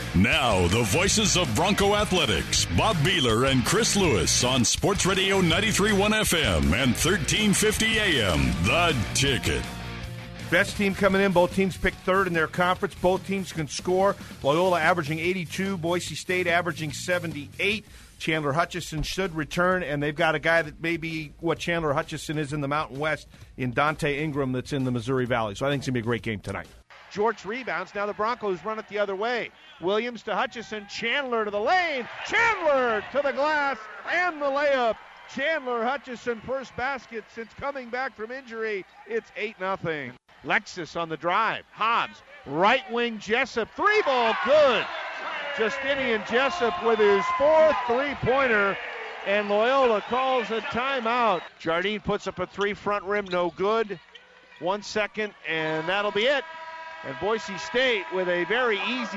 Now, the voices of Bronco Athletics, Bob Beeler and Chris Lewis on Sports Radio 93.1 FM and 1350 AM. The Ticket. Best team coming in. Both teams picked third in their conference. Both teams can score. Loyola averaging 82. Boise State averaging 78. Chandler Hutchison should return, and they've got a guy that may be what Chandler Hutchison is in the Mountain West in Dante Ingram that's in the Missouri Valley. So I think it's going to be a great game tonight. George rebounds. Now the Broncos run it the other way. Williams to Hutchison. Chandler to the lane. Chandler to the glass and the layup. Chandler Hutchison, first basket since coming back from injury. It's 8-0. Lexus on the drive. Hobbs, right wing Jessup. Three ball, good. Justinian Jessup with his fourth three-pointer, and Loyola calls a timeout. Jardine puts up a three, front rim, no good. 1 second, and that'll be it. And Boise State with a very easy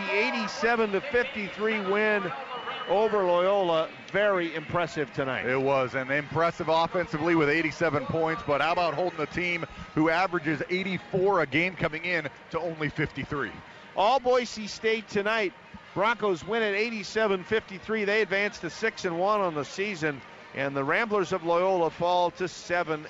87-53 win over Loyola. Very impressive tonight. It was, and impressive offensively with 87 points, but how about holding a team who averages 84 a game coming in to only 53? All Boise State tonight. Broncos win at 87-53. They advance to 6-1 on the season. And the Ramblers of Loyola fall to 7-1.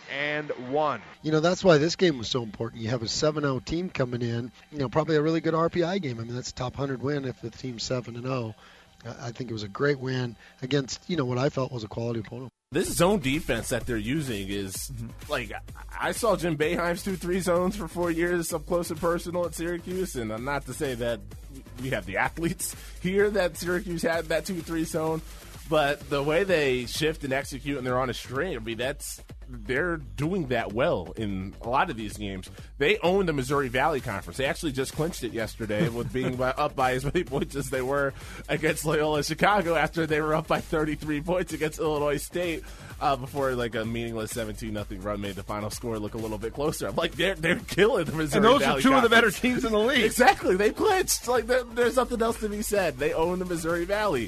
You know, that's why this game was so important. You have a 7-0 team coming in. You know, probably a really good RPI game. I mean, that's a top 100 win if the team's 7-0. I think it was a great win against, you know, what I felt was a quality opponent. This zone defense that they're using is, like, I saw Jim Boeheim's 2-3 zones for 4 years up close and personal at Syracuse, and I'm not to say that we have the athletes here that Syracuse had that 2-3 zone, but the way they shift and execute and they're on a string, I mean, they're doing that well in a lot of these games. They own the Missouri Valley Conference. They actually just clinched it yesterday with being up by as many points as they were against Loyola Chicago after they were up by 33 points against Illinois State before like a meaningless 17-0 run made the final score look a little bit closer. I'm like, they're killing the Missouri And those Valley are two Conference. of the better teams in the league. Exactly. They clinched. Like, there's nothing else to be said. They own the Missouri Valley.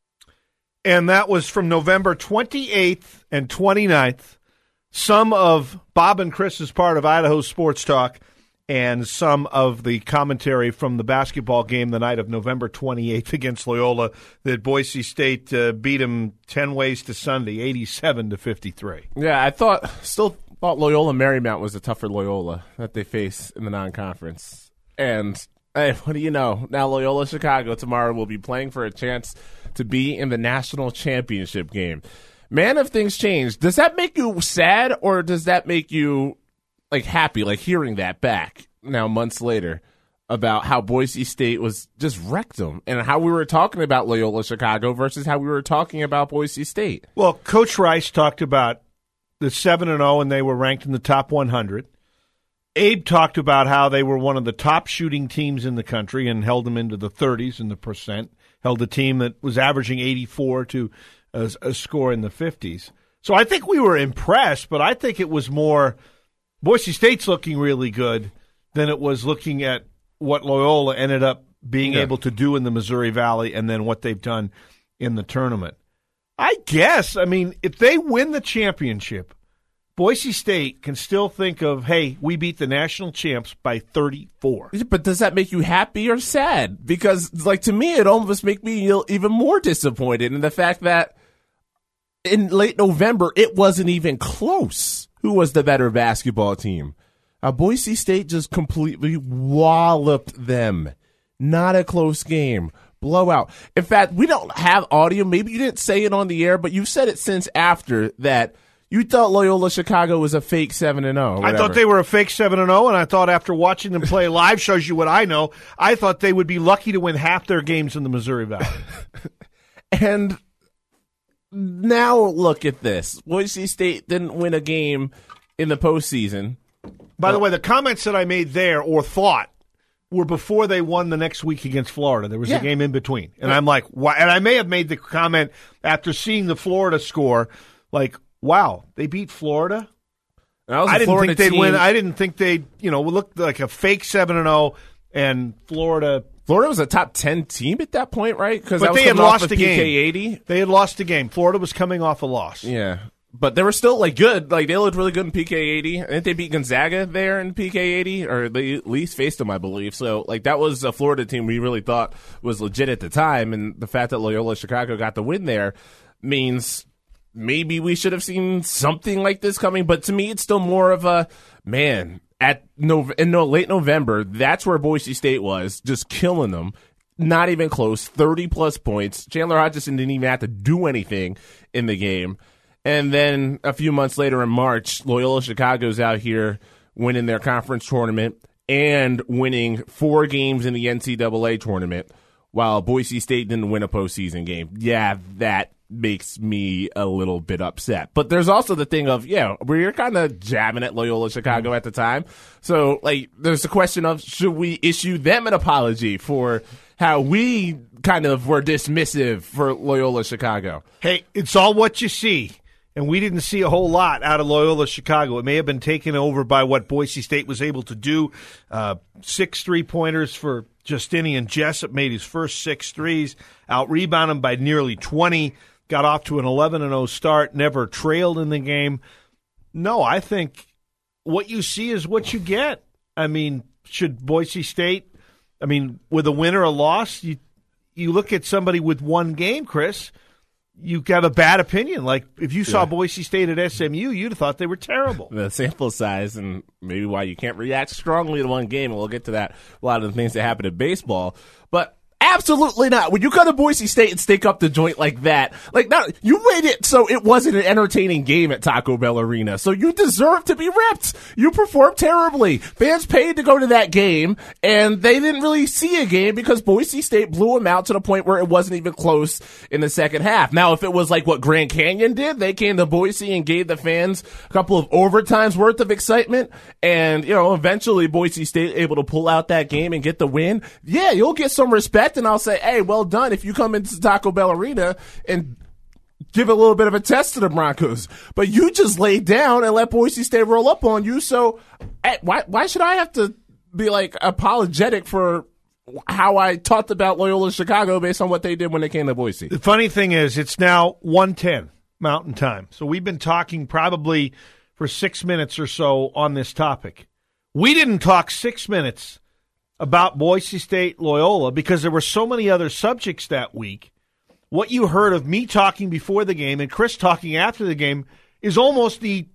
And that was from November 28th and 29th. Some of Bob and Chris's part of Idaho Sports Talk and some of the commentary from the basketball game the night of November 28th against Loyola that Boise State beat them 10 ways to Sunday, 87-53. Yeah, I still thought Loyola Marymount was the tougher Loyola that they face in the non-conference. And, hey, what do you know? Now Loyola Chicago tomorrow will be playing for a chance to be in the national championship game. Man, if things change, does that make you sad or does that make you like happy, like hearing that back now months later about how Boise State was just wrecked them and how we were talking about Loyola Chicago versus how we were talking about Boise State? Well, Coach Rice talked about the 7-0 and they were ranked in the top 100. Abe talked about how they were one of the top shooting teams in the country and held them into the 30s in the percent, held a team that was averaging 84 to a score in the 50s. So I think we were impressed, but I think it was more Boise State's looking really good than it was looking at what Loyola ended up being able to do in the Missouri Valley and then what they've done in the tournament. I guess, I mean, if they win the championship, Boise State can still think of, hey, we beat the national champs by 34. But does that make you happy or sad? Because, like, to me, it almost makes me even more disappointed in the fact that in late November, it wasn't even close who was the better basketball team. Boise State just completely walloped them. Not a close game. Blowout. In fact, we don't have audio. Maybe you didn't say it on the air, but you've said it since after that you thought Loyola Chicago was a fake 7-0. I thought they were a fake 7-0, and I thought after watching them play live, shows you what I know, I thought they would be lucky to win half their games in the Missouri Valley. And now look at this. Boise State didn't win a game in the postseason. By the way, the comments that I made there or thought were before they won the next week against Florida. There was a game in between. And I'm like, why? And I may have made the comment after seeing the Florida score, like, wow, they beat Florida? I didn't think they'd win. I didn't think they'd, look like a fake 7-0 and Florida was a top 10 team at that point, right? But they had lost the game. PK80. They had lost the game. Florida was coming off a loss. Yeah. But they were still good. They looked really good in PK80. I think they beat Gonzaga there in PK80, or they at least faced them, I believe. So that was a Florida team we really thought was legit at the time. And the fact that Loyola Chicago got the win there means maybe we should have seen something like this coming. But to me, it's still more of a, man, in late November, that's where Boise State was, just killing them. Not even close, 30-plus points. Chandler Hutchison didn't even have to do anything in the game. And then a few months later in March, Loyola Chicago's out here winning their conference tournament and winning 4 games in the NCAA tournament, while Boise State didn't win a postseason game. Yeah, that makes me a little bit upset. But there's also the thing of, we were kind of jabbing at Loyola Chicago at the time. So, there's the question of, should we issue them an apology for how we kind of were dismissive for Loyola Chicago? Hey, it's all what you see. And we didn't see a whole lot out of Loyola Chicago. It may have been taken over by what Boise State was able to do. 6 3-pointers for Justinian Jessup, made his first 6 threes, out-rebounded him by nearly 20, got off to an 11-0 start, never trailed in the game. No, I think what you see is what you get. I mean, should Boise State, with a win or a loss, you look at somebody with one game, Chris, you have a bad opinion. If you saw Boise State at SMU, you'd have thought they were terrible. The sample size and maybe why you can't react strongly to one game, and we'll get to that, a lot of the things that happen in baseball. But absolutely not. When you go to Boise State and stake up the joint like that, you made it so it wasn't an entertaining game at Taco Bell Arena. So you deserve to be ripped. You performed terribly. Fans paid to go to that game, and they didn't really see a game because Boise State blew them out to the point where it wasn't even close in the second half. Now, if it was like what Grand Canyon did, they came to Boise and gave the fans a couple of overtimes worth of excitement, and, eventually Boise State able to pull out that game and get the win. Yeah, you'll get some respect. And I'll say, hey, well done if you come into Taco Bell Arena and give a little bit of a test to the Broncos. But you just laid down and let Boise State roll up on you. So why should I have to be apologetic for how I talked about Loyola Chicago based on what they did when they came to Boise? The funny thing is it's now 1:10 Mountain Time. So we've been talking probably for 6 minutes or so on this topic. We didn't talk 6 minutes about Boise State Loyola because there were so many other subjects that week. What you heard of me talking before the game and Chris talking after the game is almost the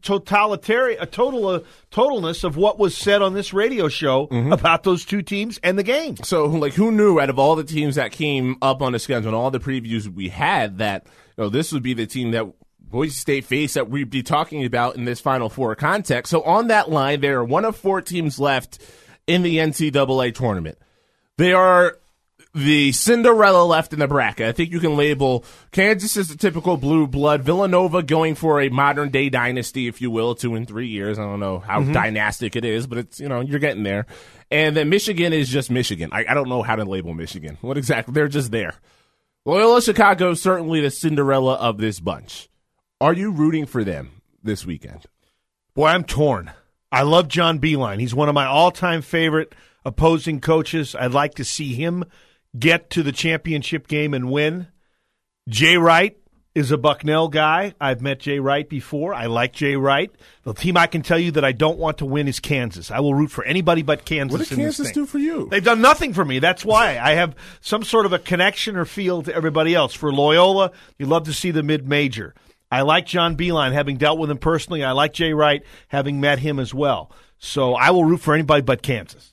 totalness of what was said on this radio show about those two teams and the game. So, who knew out of all the teams that came up on the schedule and all the previews we had that this would be the team that Boise State faced that we'd be talking about in this Final Four context. So on that line, there are one of 4 teams left in the NCAA tournament. They are the Cinderella left in the bracket. I think you can label Kansas as the typical blue blood. Villanova going for a modern-day dynasty, if you will, 2 in 3 years. I don't know how dynastic it is, but it's, you're getting there. And then Michigan is just Michigan. I don't know how to label Michigan. What exactly? They're just there. Loyola Chicago is certainly the Cinderella of this bunch. Are you rooting for them this weekend? Boy, I'm torn. I love John Beilein. He's one of my all-time favorite opposing coaches. I'd like to see him get to the championship game and win. Jay Wright is a Bucknell guy. I've met Jay Wright before. I like Jay Wright. The team I can tell you that I don't want to win is Kansas. I will root for anybody but Kansas. What did Kansas do for you? They've done nothing for me. That's why. I have some sort of a connection or feel to everybody else. For Loyola, you love to see the mid-major. I like John Beilein, having dealt with him personally. I like Jay Wright, having met him as well. So I will root for anybody but Kansas.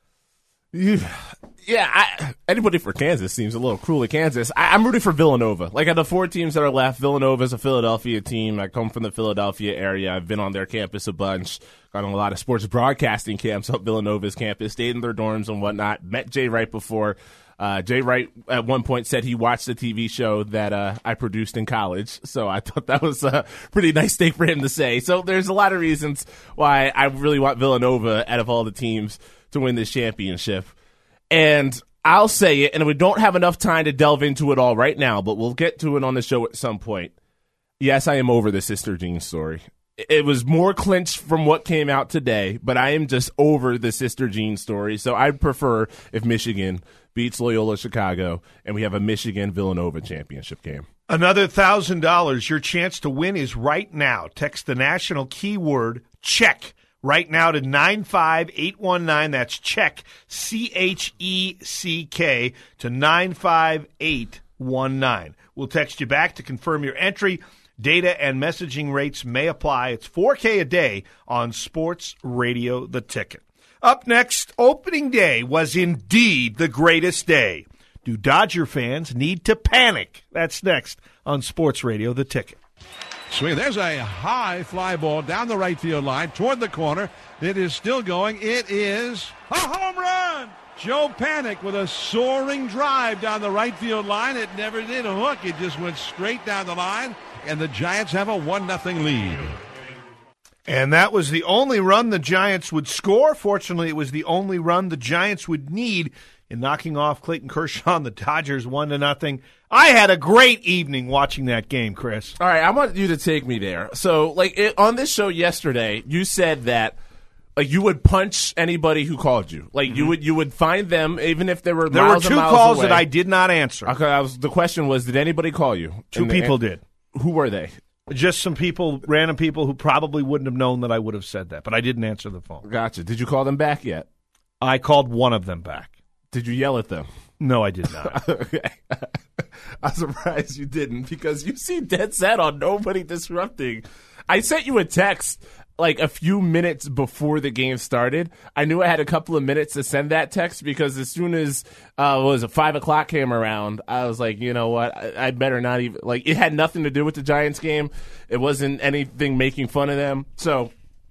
Anybody for Kansas seems a little cruel to Kansas. I'm rooting for Villanova. Of the 4 teams that are left, Villanova is a Philadelphia team. I come from the Philadelphia area. I've been on their campus a bunch. Gone on a lot of sports broadcasting camps up Villanova's campus, stayed in their dorms and whatnot. Met Jay Wright before. Jay Wright at one point said he watched the TV show that I produced in college, so I thought that was a pretty nice thing for him to say. So there's a lot of reasons why I really want Villanova out of all the teams to win this championship. And I'll say it, and we don't have enough time to delve into it all right now, but we'll get to it on the show at some point. Yes, I am over the Sister Jean story. It was more clinched from what came out today, but I am just over the Sister Jean story, so I'd prefer if Michigan beats Loyola Chicago, and we have a Michigan-Villanova championship game. Another $1,000. Your chance to win is right now. Text the national keyword CHECK right now to 95819. That's CHECK, CHECK, to 95819. We'll text you back to confirm your entry. Data and messaging rates may apply. It's $4K a day on Sports Radio The Ticket. Up next, opening day was indeed the greatest day. Do Dodger fans need to panic? That's next on Sports Radio The Ticket. Swing. There's a high fly ball down the right field line toward the corner. It is still going. It is a home run. Joe Panik with a soaring drive down the right field line. It never did hook. It just went straight down the line, and the Giants have a 1-0 lead. And that was the only run the Giants would score. Fortunately, it was the only run the Giants would need in knocking off Clayton Kershaw and the Dodgers 1-0. I had a great evening watching that game, Chris. All right, I want you to take me there. So, on this show yesterday, you said that you would punch anybody who called you. You would find them even if they were there miles were two and miles calls away. that I did not answer. Okay, the question was, did anybody call you? Two people did. Who were they? Just some people, random people who probably wouldn't have known that I would have said that, but I didn't answer the phone. Gotcha. Did you call them back yet? I called one of them back. Did you yell at them? No, I did not. Okay. I'm surprised you didn't because you seem dead set on nobody disrupting. I sent you a text a few minutes before the game started. I knew I had a couple of minutes to send that text because as soon as 5 o'clock came around, I was like, you know what, I better not even it had nothing to do with the Giants game. It wasn't anything making fun of them. So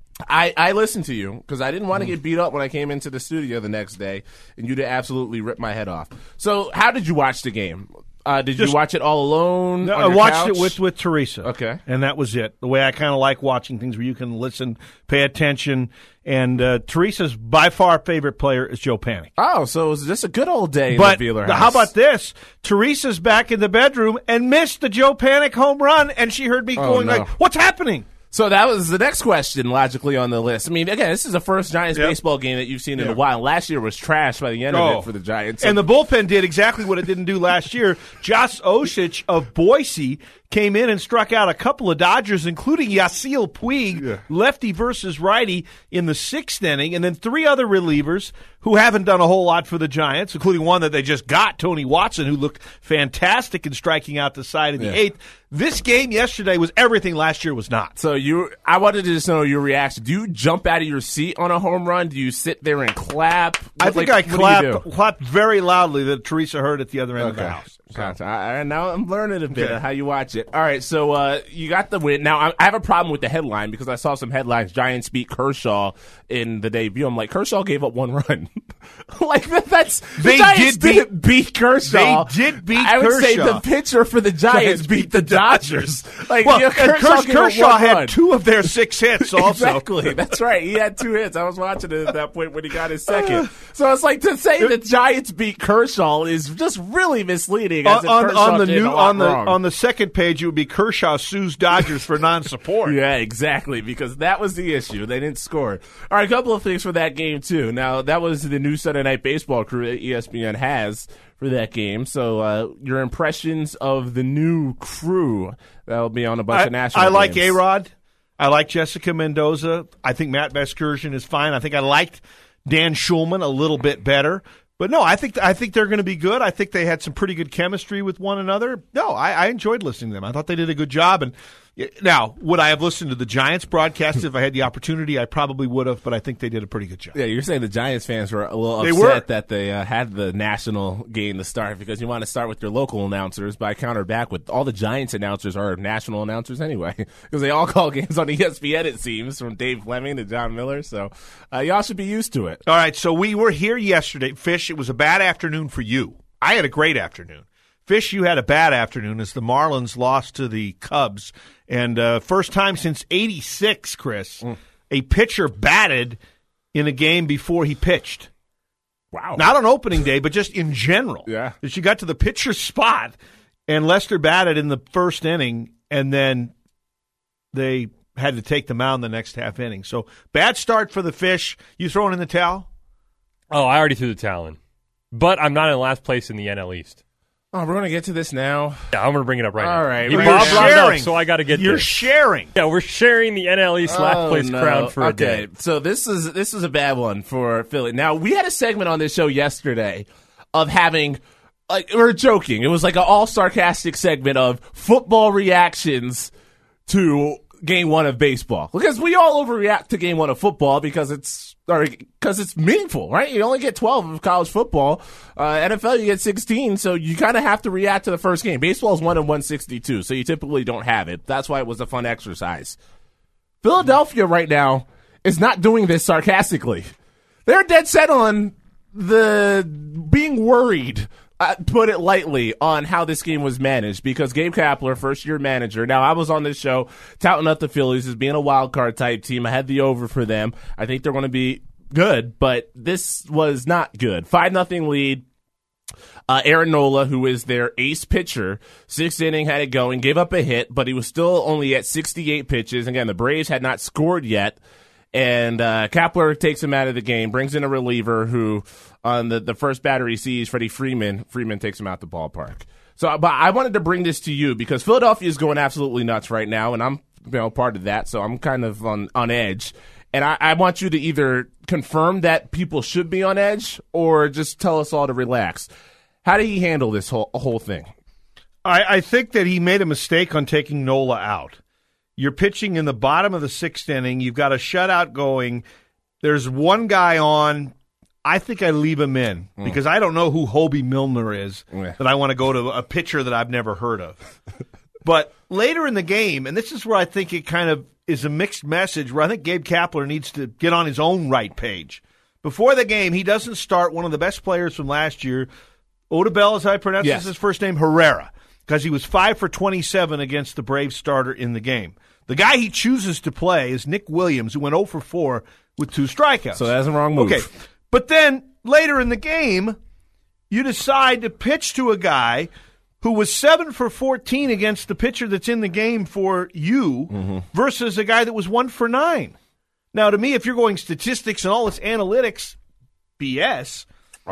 I listened to you because I didn't want to get beat up when I came into the studio the next day, and you'd absolutely rip my head off. So how did you watch the game? Did you watch it all alone? No, on I your watched couch? it with Teresa. Okay. And that was it. The way I kind of like watching things where you can listen, pay attention. And Teresa's by far favorite player is Joe Panik. Oh, so it was just a good old day But in the Wheeler house. how about this? Teresa's back in the bedroom and missed the Joe Panik home run, and she heard me going no. what's happening? So that was the next question logically on the list. I mean, again, this is the first Giants baseball game that you've seen in a while. Last year was trash by the end of it for the Giants. And the bullpen did exactly what it didn't do last year. Josh Osich of Boise came in and struck out a couple of Dodgers, including Yasiel Puig, lefty versus righty, in the 6th inning, and then 3 other relievers who haven't done a whole lot for the Giants, including one that they just got, Tony Watson, who looked fantastic in striking out the side in the 8th. This game yesterday was everything last year was not. So I wanted to just know your reaction. Do you jump out of your seat on a home run? Do you sit there and clap? I think I clapped very loudly that Teresa heard at the other end of the house. Gotcha. Now I'm learning a bit of how you watch it. All right, so you got the win. Now, I have a problem with the headline because I saw some headlines, Giants beat Kershaw in the debut. I'm like, Kershaw gave up 1 run. The Giants didn't beat Kershaw. They did beat Kershaw. I would say the pitcher for the Giants beat the Dodgers. Kershaw had 2 of their 6 hits also. Exactly. That's right. He had 2 hits. I was watching it at that point when he got his second. So it's like to say the Giants beat Kershaw is just really misleading. On the second page, it would be Kershaw sues Dodgers for non-support. Yeah, exactly, because that was the issue. They didn't score. All right, a couple of things for that game, too. Now, that was the new Sunday Night Baseball crew that ESPN has for that game. So your impressions of the new crew that will be on a bunch of national games. I like A-Rod. I like Jessica Mendoza. I think Matt Vasgersian is fine. I think I liked Dan Schulman a little bit better. But no, I think they're going to be good. I think they had some pretty good chemistry with one another. No, I enjoyed listening to them. I thought they did a good job. And now, would I have listened to the Giants broadcast if I had the opportunity? I probably would have, but I think they did a pretty good job. Yeah, you're saying the Giants fans were a little upset that they had the national game to start because you want to start with your local announcers, but I countered back with all the Giants announcers are national announcers anyway because they all call games on ESPN, it seems, from Dave Fleming to John Miller. So y'all should be used to it. All right, so we were here yesterday. Fish, it was a bad afternoon for you. I had a great afternoon. Fish, you had a bad afternoon as the Marlins lost to the Cubs. And first time since '86, Chris, a pitcher batted in a game before he pitched. Wow. Not on opening day, but just in general. Yeah. She got to the pitcher's spot, and Lester batted in the first inning, and then they had to take the mound the next half inning. So bad start for the Fish. You throwing in the towel? Oh, I already threw the towel in. but I'm not in last place in the NL East. Oh, we're going to get to this now? Yeah, I'm going to bring it up right now. All right. Bob You're brought it up, sharing. so I got to get You're this. sharing. Yeah, we're sharing the NL East last place crown for a day. Okay, so this is a bad one for Philly. Now, we had a segment on this show yesterday of having, like, we were joking. It was like an all-sarcastic segment of football reactions to Game 1 of baseball. Because we all overreact to Game 1 of football because it's meaningful, right? You only get 12 of college football. NFL, you get 16, so you kind of have to react to the first game. Baseball is 1-162, so you typically don't have it. That's why it was a fun exercise. Philadelphia right now is not doing this sarcastically. They're dead set on the being worried, put it lightly, on how this game was managed because Gabe Kapler, first-year manager. Now, I was on this show touting up the Phillies as being a wild card type team. I had the over for them. I think they're going to be good, but this was not good. 5-0 lead. Aaron Nola, who is their ace pitcher, 6th inning, had it going, gave up a hit, but he was still only at 68 pitches. Again, the Braves had not scored yet. And Kapler takes him out of the game, brings in a reliever who, on the first batter he sees, Freddie Freeman. Freeman takes him out the ballpark. So, but I wanted to bring this to you because Philadelphia is going absolutely nuts right now, and I'm part of that, so I'm kind of on edge. And I want you to either confirm that people should be on edge or just tell us all to relax. How did he handle this whole thing? I think that he made a mistake on taking Nola out. You're pitching in the bottom of the 6th inning. You've got a shutout going. There's one guy on. I think I leave him in because I don't know who Hobie Milner is that I want to go to a pitcher that I've never heard of. But later in the game, and this is where I think it kind of is a mixed message, where I think Gabe Kapler needs to get on his own right page. Before the game, he doesn't start one of the best players from last year, Odubel, as I pronounce his first name, Herrera, because he was 5 for 27 against the Braves starter in the game. The guy he chooses to play is Nick Williams, who went 0 for 4 with 2 strikeouts. So that's the wrong move. Okay, but then later in the game, you decide to pitch to a guy who was 7 for 14 against the pitcher that's in the game for you versus a guy that was 1 for 9. Now, to me, if you're going statistics and all this analytics BS,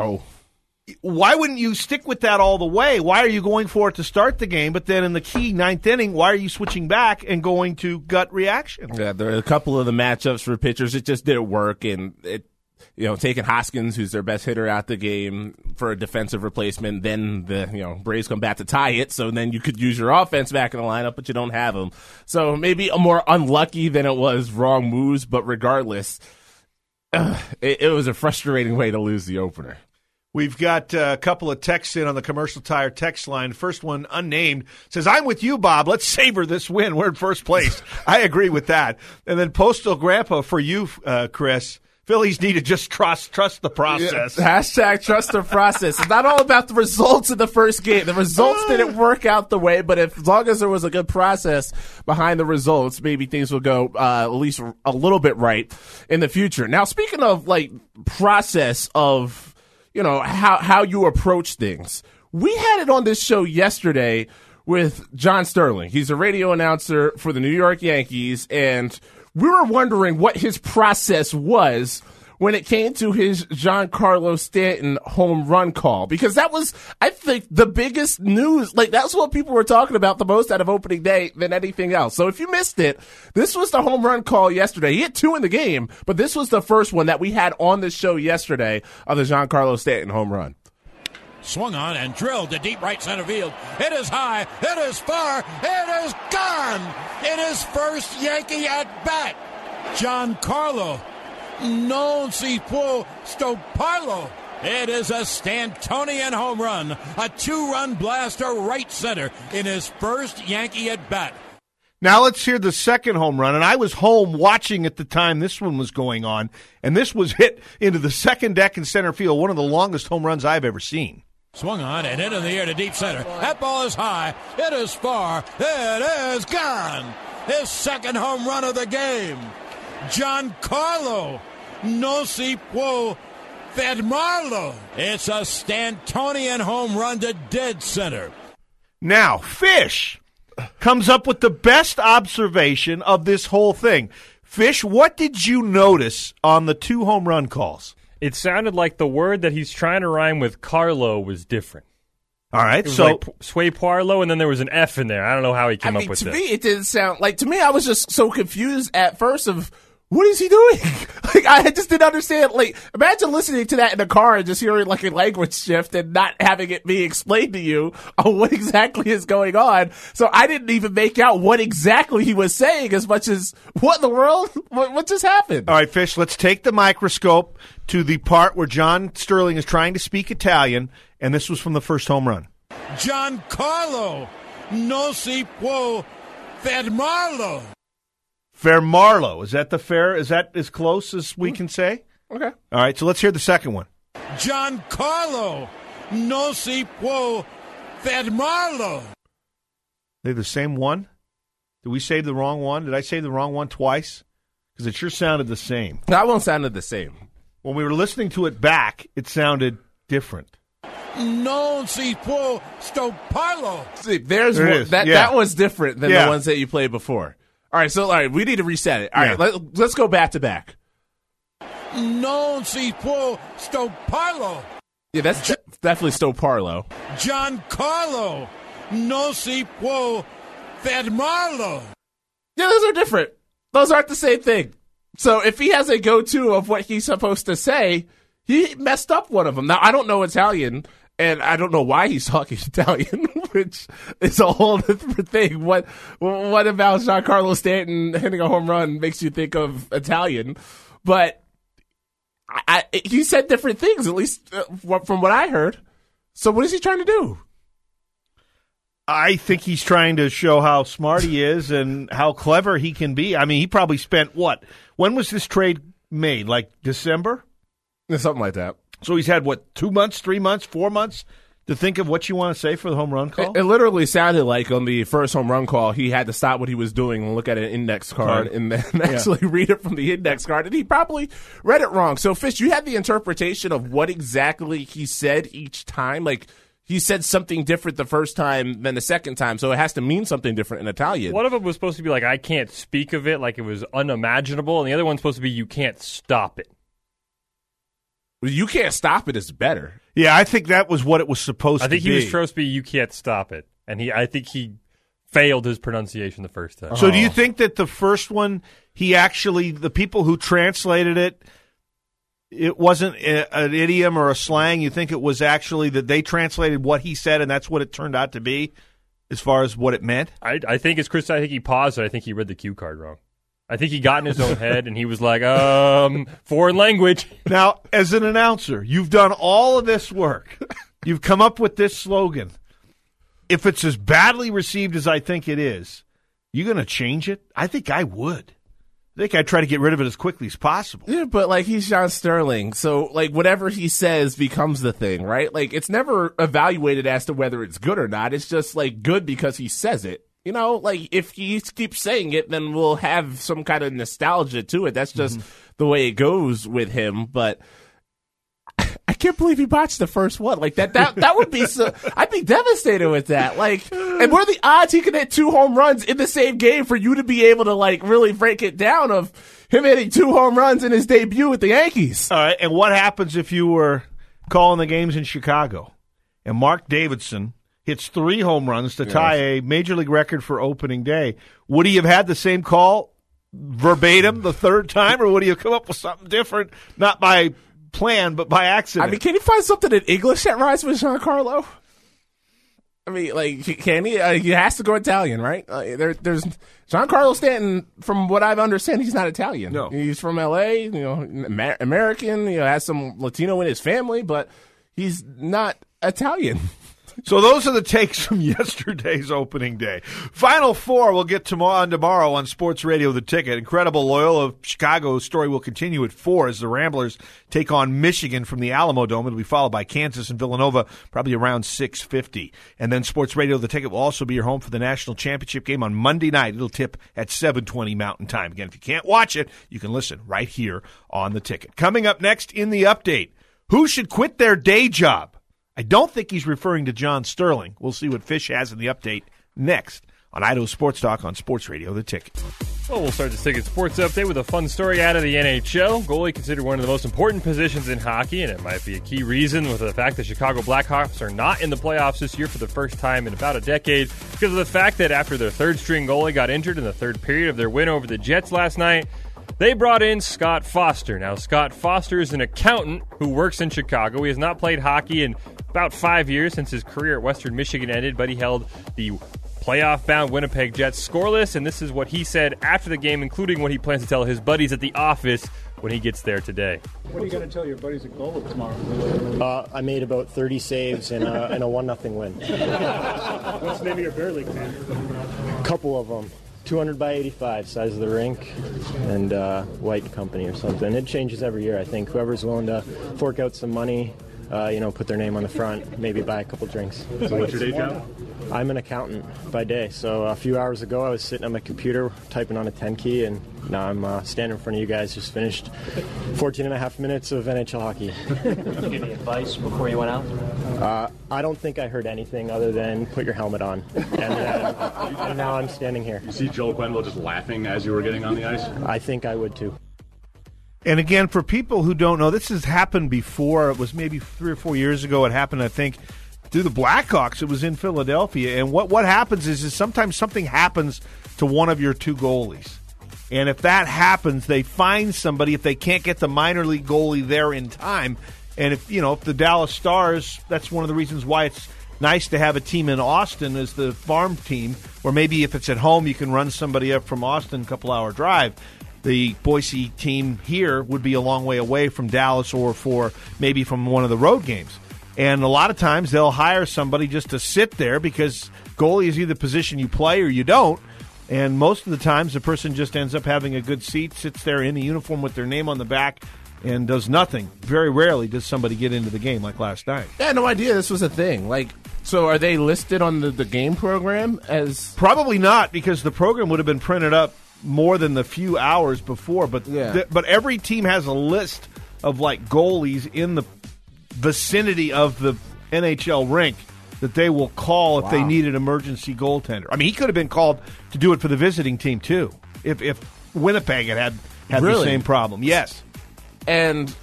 why wouldn't you stick with that all the way? Why are you going for it to start the game, but then in the key 9th inning, why are you switching back and going to gut reaction? Yeah, there are a couple of the matchups for pitchers. It just didn't work, and taking Hoskins, who's their best hitter out the game, for a defensive replacement, then the Braves come back to tie it, so then you could use your offense back in the lineup, but you don't have them. So maybe a more unlucky than it was wrong moves, but regardless, it was a frustrating way to lose the opener. We've got a couple of texts in on the Commercial Tire text line. First one, unnamed, says, I'm with you, Bob. Let's savor this win. We're in first place. I agree with that. And then Postal Grandpa for you, Chris. Phillies need to just trust the process. Yeah. Hashtag trust the process. It's not all about the results of the first game. The results didn't work out the way, but as long as there was a good process behind the results, maybe things will go at least a little bit right in the future. Now, speaking of process of how you approach things. We had it on this show yesterday with John Sterling. He's a radio announcer for the New York Yankees, and we were wondering what his process was when it came to his Giancarlo Stanton home run call, because that was, I think, the biggest news. That's what people were talking about the most out of opening day than anything else. So if you missed it, this was the home run call yesterday. He hit 2 in the game, but this was the first one that we had on the show yesterday of the Giancarlo Stanton home run. Swung on and drilled to deep right center field. It is high. It is far. It is gone. It is first Yankee at bat. Giancarlo non si può stopparlo. It is a Stantonian home run, a 2-run blaster right center in his first Yankee at bat. Now let's hear the second home run, and I was home watching at the time this one was going on, and this was hit into the second deck in center field, one of the longest home runs I've ever seen. Swung on and into the air to deep center. That ball is high. It is far. It is gone. His second home run of the game. Giancarlo non si può fermarlo. It's a Stantonian home run to dead center. Now, Fish comes up with the best observation of this whole thing. Fish, what did you notice on the 2 home run calls? It sounded like the word that he's trying to rhyme with Carlo was different. All right, it was so like Sway Parlo, and then there was an F in there. I don't know how he came up with to this. To me, it didn't sound like. To me, I was just so confused at first of what is he doing? Like, I just didn't understand. Like, imagine listening to that in the car and just hearing like a language shift and not having it be explained to you on what exactly is going on. So I didn't even make out what exactly he was saying as much as what in the world? What just happened? All right, Fish, let's take the microscope to the part where John Sterling is trying to speak Italian, and this was from the first home run. Giancarlo non si può fermarlo. Fermarlo. Is that the fair? Is that as close as we can say? Okay. All right, so let's hear the second one. Giancarlo non si può fermarlo. They're the same one? Did we say the wrong one? Did I say the wrong one twice? Because it sure sounded the same. That one sounded the same. When we were listening to it back, it sounded different. Non si può stopparlo. See, there's one, that was different than the ones that you played before. All right, we need to reset it. All right, let's go back to back. Non si può stopparlo. Yeah, that's definitely Stoparlo. Giancarlo non si può fermarlo. Yeah, those are different. Those aren't the same thing. So if he has a go-to of what he's supposed to say, he messed up one of them. Now, I don't know Italian, and I don't know why he's talking Italian, which is a whole different thing. What about Giancarlo Stanton hitting a home run makes you think of Italian? But he said different things, at least from what I heard. So what is he trying to do? I think he's trying to show how smart he is and how clever he can be. I mean, he probably spent what? When was this trade made? Like December? Something like that. So he's had, 2 months, 3 months, 4 months to think of what you want to say for the home run call? It literally sounded like on the first home run call, he had to stop what he was doing and look at an index card and then actually read it from the index card. And he probably read it wrong. So, Fish, you had the interpretation of what exactly he said each time? Like, he said something different the first time than the second time, so it has to mean something different in Italian. One of them was supposed to be like, I can't speak of it, like it was unimaginable, and the other one's supposed to be, you can't stop it. You can't stop it is better. Yeah, I think that was what it was supposed to be. I think he was supposed to be, you can't stop it. And I think he failed his pronunciation the first time. So do you think that the first one, the people who translated it, it wasn't an idiom or a slang? You think it was actually that they translated what he said and that's what it turned out to be as far as what it meant? I think it's Chris. I think he paused and I think he read the cue card wrong. I think he got in his own head and he was like, foreign language. Now, as an announcer, you've done all of this work. You've come up with this slogan. If it's as badly received as I think it is, you going to change it? I think I would. I think I'd try to get rid of it as quickly as possible. Yeah, but, like, he's John Sterling, so, like, whatever he says becomes the thing, right? Like, it's never evaluated as to whether it's good or not. It's just, like, good because he says it. You know, like, if he keeps saying it, then we'll have some kind of nostalgia to it. That's just the way it goes with him, but I can't believe he botched the first one. Like, that would be so, I'd be devastated with that. Like, and what are the odds he could hit 2 home runs in the same game for you to be able to, like, really break it down of him hitting 2 home runs in his debut with the Yankees? All right, and what happens if you were calling the games in Chicago and Mark Davidson hits 3 home runs to tie a Major League record for opening day? Would he have had the same call verbatim the third time, or would he have come up with something different, not by plan, but by accident? I mean, can he find something in English that rhymes with Giancarlo? I mean, like, can he? He has to go Italian, right? There's Giancarlo Stanton. From what I understand, he's not Italian. No, he's from L.A. You know, American. You know, has some Latino in his family, but he's not Italian. So those are the takes from yesterday's opening day. Final 4 we'll get tomorrow on Sports Radio The Ticket. Incredible Loyola of Chicago story will continue at 4 as the Ramblers take on Michigan from the Alamo Dome. It'll be followed by Kansas and Villanova probably around 6:50. And then Sports Radio The Ticket will also be your home for the national championship game on Monday night. It'll tip at 7:20 Mountain Time. Again, if you can't watch it, you can listen right here on The Ticket. Coming up next in the update, who should quit their day job? I don't think he's referring to John Sterling. We'll see what Fish has in the update next on Idaho Sports Talk on Sports Radio The Ticket. Well, we'll start the Ticket Sports Update with a fun story out of the NHL. Goalie considered one of the most important positions in hockey, and it might be a key reason with the fact that Chicago Blackhawks are not in the playoffs this year for the first time in about a decade because of the fact that after their third-string goalie got injured in the third period of their win over the Jets last night, they brought in Scott Foster. Now, Scott Foster is an accountant who works in Chicago. He has not played hockey in about 5 years since his career at Western Michigan ended, but he held the playoff-bound Winnipeg Jets scoreless, and this is what he said after the game, including what he plans to tell his buddies at the office when he gets there today. What are you going to tell your buddies at Goal tomorrow? I made about 30 saves in a 1-0 win. What's the name of your beer league team? A couple of them. 200 by 85, size of the rink, and White Company or something. It changes every year, I think. Whoever's willing to fork out some money, put their name on the front, maybe buy a couple drinks. So what's your day job? I'm an accountant by day. So a few hours ago, I was sitting on my computer typing on a 10 key, and now I'm standing in front of you guys. Just finished 14 and a half minutes of NHL hockey. Did you give any advice before you went out? I don't think I heard anything other than put your helmet on. And now I'm standing here. You see Joel Quenneville just laughing as you were getting on the ice? I think I would too. And again, for people who don't know, this has happened before. It was maybe 3 or 4 years ago. It happened, I think, through the Blackhawks. It was in Philadelphia. And what happens is sometimes something happens to one of your two goalies. And if that happens, they find somebody if they can't get the minor league goalie there in time. And if the Dallas Stars, that's one of the reasons why it's nice to have a team in Austin as the farm team, or maybe if it's at home, you can run somebody up from Austin, a couple-hour drive. The Boise team here would be a long way away from Dallas or maybe from one of the road games. And a lot of times they'll hire somebody just to sit there because goalie is either the position you play or you don't. And most of the times the person just ends up having a good seat, sits there in the uniform with their name on the back, and does nothing. Very rarely does somebody get into the game like last night. I had no idea this was a thing. So are they listed on the game program as... Probably not, because the program would have been printed up more than the few hours before. But but every team has a list of goalies in the vicinity of the NHL rink that they will call if they need an emergency goaltender. I mean, he could have been called to do it for the visiting team too, if Winnipeg had the same problem. Yes. And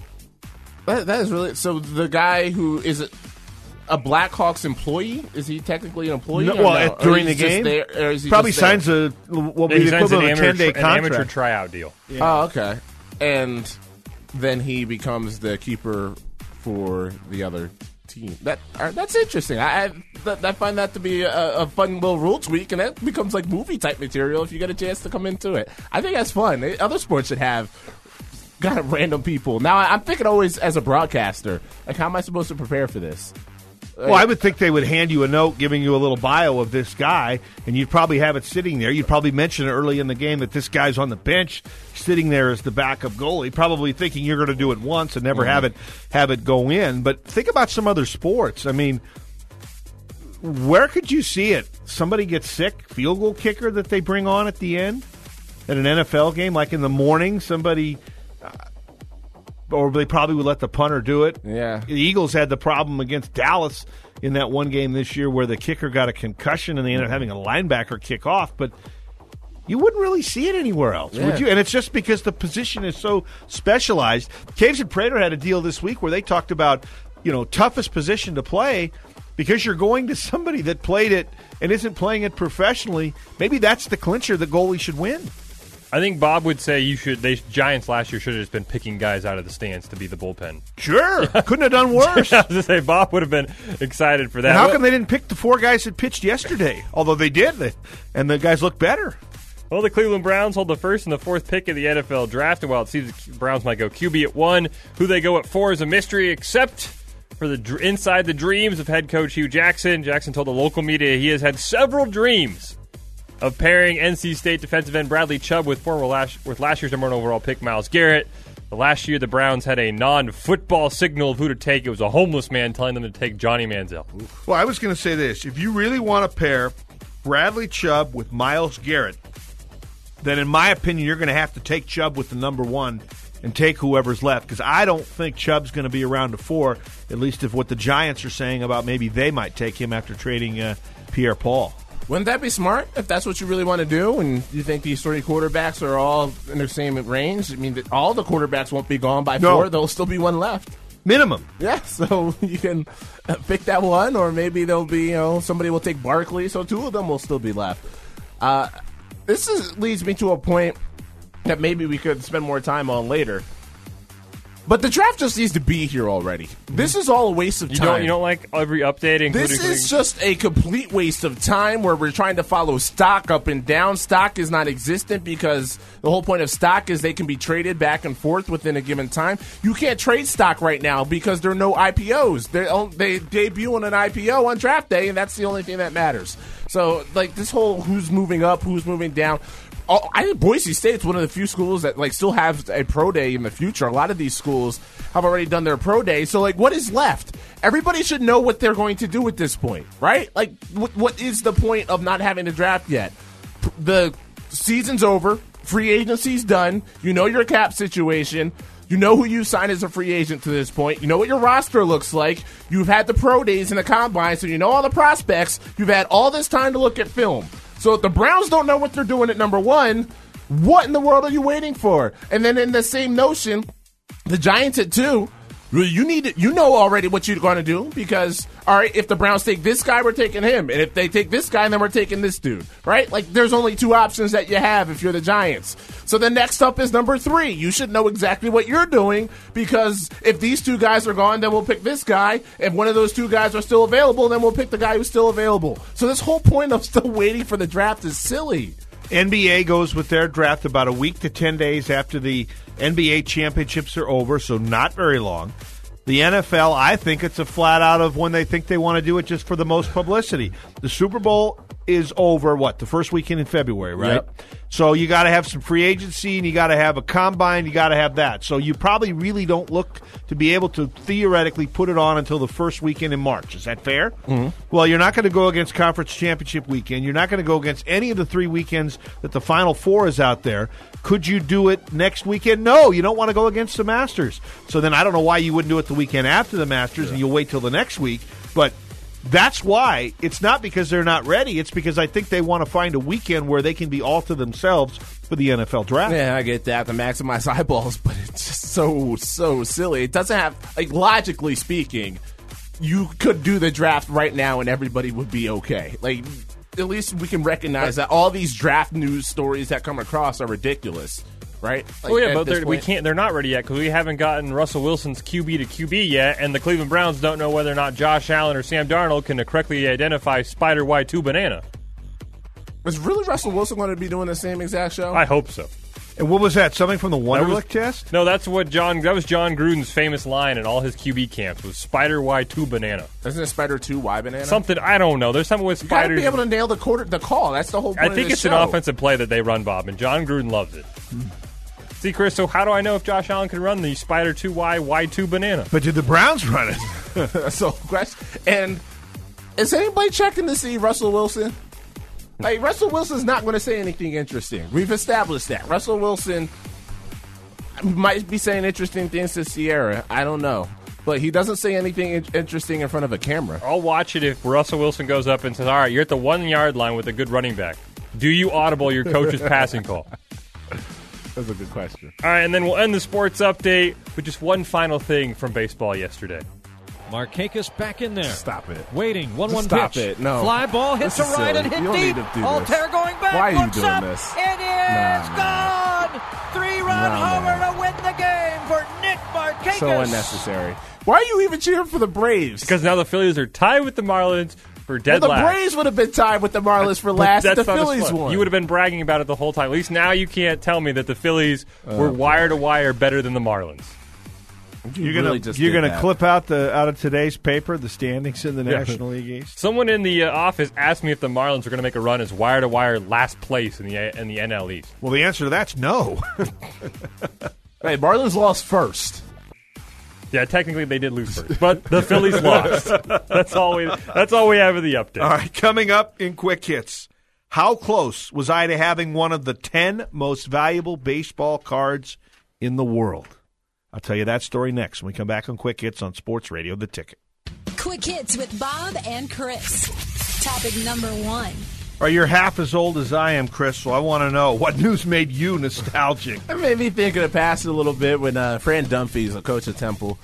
that is really... So the guy who is a Blackhawks employee, is he technically an employee? No, during the game? Probably signs the equivalent of a 10-day contract. An amateur tryout deal. Yeah. Oh, okay. And then he becomes the keeper for the other team. That's interesting. I find that to be a fun little rule tweak, and that becomes like movie-type material if you get a chance to come into it. I think that's fun. Other sports should have got random people. Now, I'm thinking always as a broadcaster, how am I supposed to prepare for this? Well, I would think they would hand you a note giving you a little bio of this guy, and you'd probably have it sitting there. You'd probably mention early in the game that this guy's on the bench, sitting there as the backup goalie, probably thinking you're going to do it once and never have it go in. But think about some other sports. I mean, where could you see it? Somebody gets sick, field goal kicker that they bring on at the end at an NFL game, like in the morning, somebody... or they probably would let the punter do it. Yeah. The Eagles had the problem against Dallas in that one game this year where the kicker got a concussion and they ended up having a linebacker kick off. But you wouldn't really see it anywhere else, would you? And it's just because the position is so specialized. Caves and Prater had a deal this week where they talked about, toughest position to play because you're going to somebody that played it and isn't playing it professionally. Maybe that's the clincher the goalie should win. I think Bob would say Giants last year should have just been picking guys out of the stands to be the bullpen. Sure. Couldn't have done worse. I was going to say, Bob would have been excited for that. And how come they didn't pick the 4 guys that pitched yesterday? Although they did, and the guys look better. Well, the Cleveland Browns hold the first and the 4th pick of the NFL draft, and while it seems the Browns might go QB at 1, who they go at 4 is a mystery, except for the inside the dreams of head coach Hugh Jackson. Jackson told the local media he has had several dreams of pairing NC State defensive end Bradley Chubb with last year's number 1 overall pick Myles Garrett. The last year, the Browns had a non-football signal of who to take. It was a homeless man telling them to take Johnny Manziel. Oof. Well, I was going to say this. If you really want to pair Bradley Chubb with Myles Garrett, then in my opinion, you're going to have to take Chubb with the number 1 and take whoever's left, because I don't think Chubb's going to be around to 4, at least if what the Giants are saying about maybe they might take him after trading Pierre-Paul. Wouldn't that be smart if that's what you really want to do and you think these 3 quarterbacks are all in the same range? I mean, all the quarterbacks won't be gone by 4. There'll still be one left. Minimum. Yeah, so you can pick that one, or maybe there'll be, somebody will take Barkley, so 2 of them will still be left. This leads me to a point that maybe we could spend more time on later. But the draft just needs to be here already. This is all a waste of time. You don't like every update, including... This is just a complete waste of time where we're trying to follow stock up and down. Stock is not existent because the whole point of stock is they can be traded back and forth within a given time. You can't trade stock right now because there are no IPOs. They debut on an IPO on draft day, and that's the only thing that matters. So, this whole who's moving up, who's moving down... I think Boise State's one of the few schools that still have a pro day in the future. A lot of these schools have already done their pro day. So what is left? Everybody should know what they're going to do at this point, right? What is the point of not having a draft yet? The season's over. Free agency's done. You know your cap situation. You know who you signed as a free agent to this point. You know what your roster looks like. You've had the pro days and the combine, so you know all the prospects. You've had all this time to look at film. So if the Browns don't know what they're doing at number 1, what in the world are you waiting for? And then in the same notion, the Giants at 2, you know already what you're going to do because, all right, if the Browns take this guy, we're taking him. And if they take this guy, then we're taking this dude, right? There's only 2 options that you have if you're the Giants. So the next up is number 3. You should know exactly what you're doing because if these 2 guys are gone, then we'll pick this guy. If one of those 2 guys are still available, then we'll pick the guy who's still available. So this whole point of still waiting for the draft is silly. NBA goes with their draft about a week to 10 days after the NBA championships are over, so not very long. The NFL, I think it's a flat out of when they think they want to do it just for the most publicity. The Super Bowl is over, the first weekend in February, right? Yep. So you got to have some free agency, and you got to have a combine, you got to have that. So you probably really don't look to be able to theoretically put it on until the first weekend in March. Is that fair? Mm-hmm. Well, you're not going to go against Conference Championship weekend. You're not going to go against any of the 3 weekends that the Final Four is out there. Could you do it next weekend? No, you don't want to go against the Masters. So then I don't know why you wouldn't do it the weekend after the Masters and you'll wait till the next week. But that's why. It's not because they're not ready. It's because I think they want to find a weekend where they can be all to themselves for the NFL draft. Yeah, I get that, to maximize eyeballs, but it's just so silly. It doesn't have, logically speaking, you could do the draft right now and everybody would be okay. At least we can recognize that all these draft news stories that come across are ridiculous, right? But they're not ready yet because we haven't gotten Russell Wilson's QB to QB yet, and the Cleveland Browns don't know whether or not Josh Allen or Sam Darnold can correctly identify Spider Y2 Banana. Is really Russell Wilson going to be doing the same exact show? I hope so. And what was that? Something from the Wonderlic test? No, that was John Gruden's famous line in all his QB camps was Spider Y2 Banana. Isn't it Spider 2 Y Banana? Something, I don't know. There's something with spiders. You got to be able to nail the call. That's the whole point I think it's an offensive play that they run, Bob, and John Gruden loves it. See, Chris, so how do I know if Josh Allen can run the Spider 2Y Y2 Banana? But did the Browns run it? And is anybody checking to see Russell Wilson? Russell Wilson's not going to say anything interesting. We've established that. Russell Wilson might be saying interesting things to Sierra. I don't know. But he doesn't say anything interesting in front of a camera. I'll watch it if Russell Wilson goes up and says, all right, you're at the 1 yard line with a good running back. Do you audible your coach's passing call? That's a good question. All right, and then we'll end the sports update with just one final thing from baseball yesterday. Markakis back in there. Stop it. Waiting. 1-1 pitch. Stop it. No. Fly ball hits to right and hit deep. Altair going back. Why are you looks doing up. this? It is gone. 3-run homer to win the game for Nick Markakis. So unnecessary. Why are you even cheering for the Braves? Because now the Phillies are tied with the Marlins for dead last. The Braves would have been tied with the Marlins for last if the Phillies won. You would have been bragging about it the whole time. At least now you can't tell me that the Phillies were wire to wire better than the Marlins. You're gonna clip out of today's paper the standings in the National League East. Someone in the office asked me if the Marlins are going to make a run as wire to wire last place in the NL East. Well, the answer to that's no. Hey, Marlins lost first. Yeah, technically they did lose first, but the Phillies lost. That's all we have in the update. All right, coming up in Quick Hits. How close was I to having one of the 10 most valuable baseball cards in the world? I'll tell you that story next when we come back on Quick Hits on Sports Radio The Ticket. Quick Hits with Bob and Chris. Topic number 1. Or you're half as old as I am, Chris, so I want to know, what news made you nostalgic? It made me think of the past a little bit when Fran Dunphy, the coach of Temple,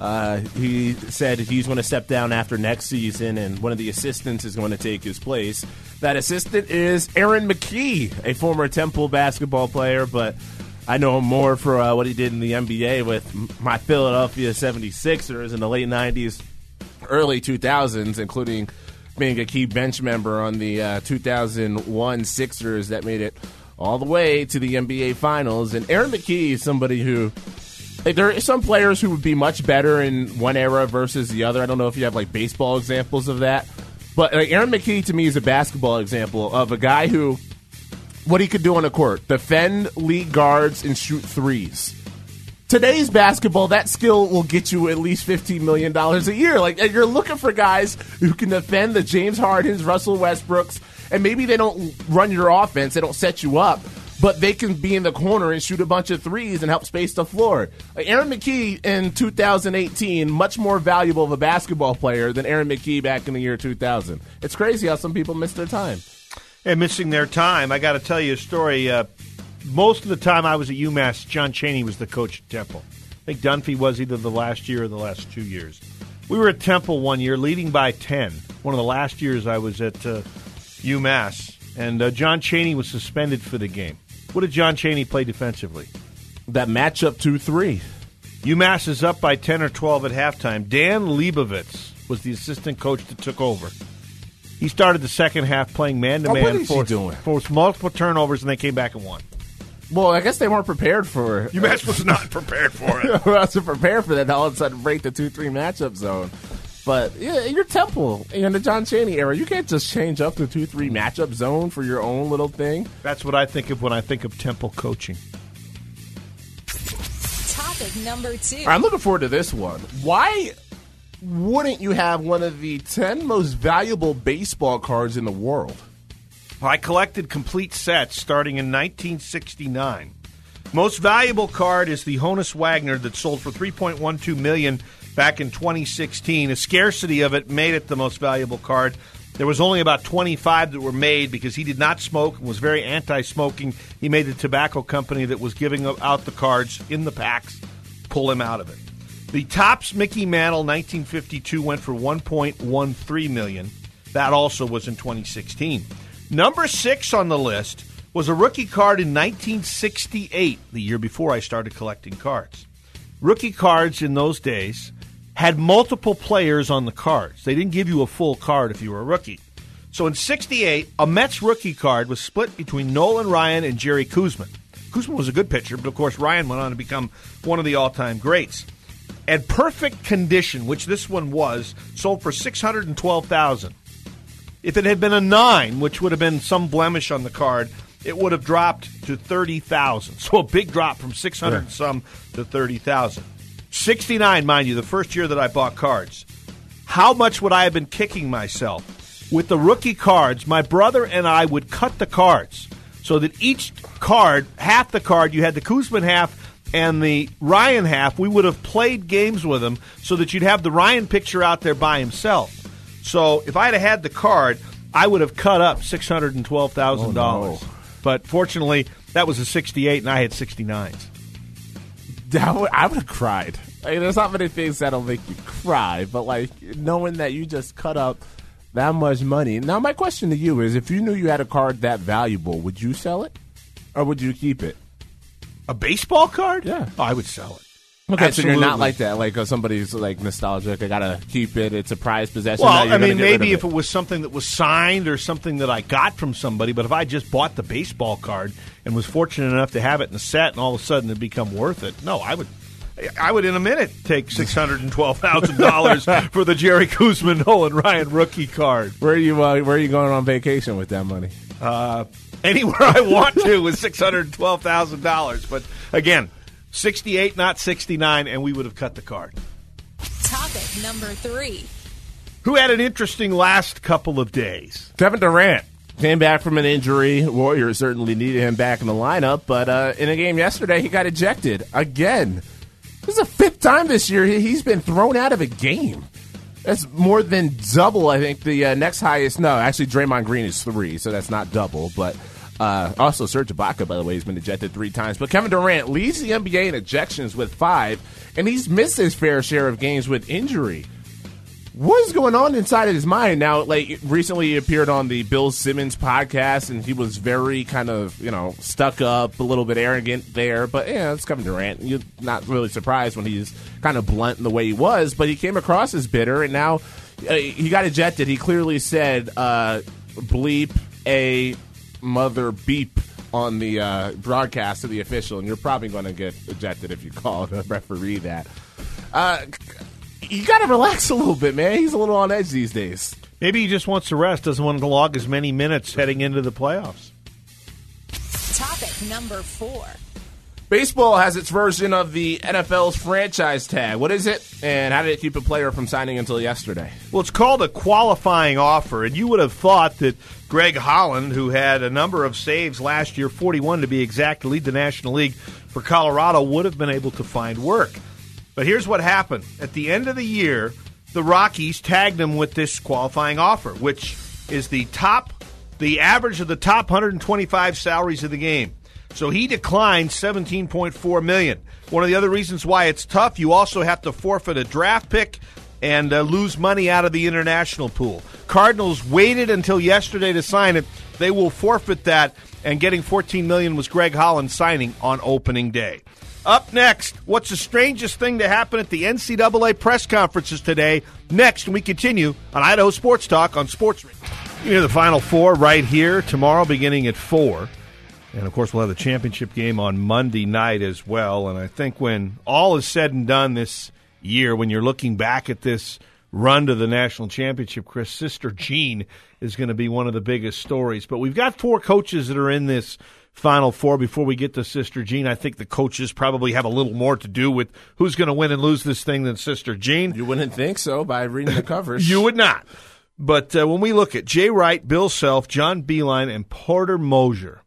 he said he's going to step down after next season, and one of the assistants is going to take his place. That assistant is Aaron McKie, a former Temple basketball player, but I know him more for what he did in the NBA with my Philadelphia 76ers in the late 90s, early 2000s, including being a key bench member on the 2001 Sixers that made it all the way to the NBA Finals. And Aaron McKie is somebody who, like, there are some players who would be much better in one era versus the other. I don't know if you have, like, baseball examples of that. But Aaron McKie, to me, is a basketball example of a guy who, what he could do on the court, defend lead guards and shoot threes. Today's basketball, that skill will get you at least $15 million a year. Like, you're looking for guys who can defend the James Hardens, Russell Westbrooks, and maybe they don't run your offense, they don't set you up, but they can be in the corner and shoot a bunch of threes and help space the floor. Like, Aaron McKie in 2018, much more valuable of a basketball player than Aaron McKie back in the year 2000. It's crazy how some people miss their time. And missing their time, I got to tell you a story. Most of the time I was at UMass, John Chaney was the coach at Temple. I think Dunphy was either the last year or the last 2 years. We were at Temple one year, leading by 10. One of the last years I was at UMass. And John Chaney was suspended for the game. What did John Chaney play defensively? That matchup 2-3. UMass is up by 10 or 12 at halftime. Dan Leibovitz was the assistant coach that took over. He started the second half playing man-to-man. What is he doing? Forced multiple turnovers, and they came back and won. Well, I guess they weren't prepared for it. UMass was not prepared for it. I wasn't prepared for that. All of a sudden break the 2-3 matchup zone. But yeah, you're Temple in the John Chaney era. You can't just change up the 2-3 matchup zone for your own little thing. That's what I think of when I think of Temple coaching. Topic number 2. I'm looking forward to this one. Why wouldn't you have one of the 10 most valuable baseball cards in the world? I collected complete sets starting in 1969. Most valuable card is the Honus Wagner that sold for $3.12 million back in 2016. A scarcity of it made it the most valuable card. There was only about 25 that were made because he did not smoke and was very anti-smoking. He made the tobacco company that was giving out the cards in the packs pull him out of it. The Topps Mickey Mantle 1952 went for $1.13 million. That also was in 2016. Number 6 on the list was a rookie card in 1968, the year before I started collecting cards. Rookie cards in those days had multiple players on the cards. They didn't give you a full card if you were a rookie. So in 68, a Mets rookie card was split between Nolan Ryan and Jerry Koosman. Koosman was a good pitcher, but of course Ryan went on to become one of the all-time greats. At perfect condition, which this one was, sold for $612,000. If it had been a 9, which would have been some blemish on the card, it would have dropped to $30,000. So a big drop from 600 and some to $30,000. 69, mind you, the first year that I bought cards. How much would I have been kicking myself? With the rookie cards, my brother and I would cut the cards so that each card, half the card, you had the Koosman half and the Ryan half. We would have played games with him so that you'd have the Ryan picture out there by himself. So if I had the card, I would have cut up $612,000. Oh, no. But fortunately, that was a 68, and I had 69s. I would have cried. Like, there's not many things that'll make you cry, but like knowing that you just cut up that much money. Now, my question to you is, if you knew you had a card that valuable, would you sell it, or would you keep it? A baseball card? Yeah, I would sell it. Okay, Absolutely. so you're not like that. Like somebody's like nostalgic. I gotta keep it. It's a prized possession. Well, I mean, maybe if it was something that was signed or something that I got from somebody. But if I just bought the baseball card and was fortunate enough to have it in the set, and all of a sudden it become worth it, no, I would in a minute take $612,000 for the Jerry Koosman, Nolan Ryan rookie card. Where are you going on vacation with that money? Anywhere I want to with $612,000. But again, 68, not 69, and we would have cut the card. Topic number 3. Who had an interesting last couple of days? Kevin Durant came back from an injury. Warriors certainly needed him back in the lineup, but in a game yesterday, he got ejected again. This is the 5th time this year he's been thrown out of a game. That's more than double, I think. The next highest, no, actually Draymond Green is 3, so that's not double. But also Serge Ibaka, by the way, has been ejected 3 times. But Kevin Durant leads the NBA in ejections with 5, and he's missed his fair share of games with injury. What is going on inside of his mind now? Like, recently he appeared on the Bill Simmons podcast, and he was very kind of, stuck up, a little bit arrogant there. But, it's Kevin Durant. You're not really surprised when he's kind of blunt in the way he was. But he came across as bitter, and now he got ejected. He clearly said, bleep a mother beep on the broadcast of the official, and you're probably going to get ejected if you call the referee that. You got to relax a little bit, man. He's a little on edge these days. Maybe he just wants to rest, doesn't want to log as many minutes heading into the playoffs. Topic number 4. Baseball has its version of the NFL's franchise tag. What is it, and how did it keep a player from signing until yesterday? Well, it's called a qualifying offer, and you would have thought that Greg Holland, who had a number of saves last year, 41 to be exact, to lead the National League for Colorado, would have been able to find work. But here's what happened. At the end of the year, the Rockies tagged him with this qualifying offer, which is the average of the top 125 salaries of the game. So he declined $17.4 million. One of the other reasons why it's tough, you also have to forfeit a draft pick and lose money out of the international pool. Cardinals waited until yesterday to sign it. They will forfeit that, and getting $14 million was Greg Holland signing on opening day. Up next, what's the strangest thing to happen at the NCAA press conferences today? Next, we continue on Idaho Sports Talk on Sports Radio. You hear the Final Four right here tomorrow beginning at 4. And, of course, we'll have the championship game on Monday night as well. And I think when all is said and done this year, when you're looking back at this run to the national championship, Chris, Sister Jean is going to be one of the biggest stories. But we've got 4 coaches that are in this Final Four. Before we get to Sister Jean, I think the coaches probably have a little more to do with who's going to win and lose this thing than Sister Jean. You wouldn't think so by reading the covers. You would not. But when we look at Jay Wright, Bill Self, John Beilein, and Porter Moser,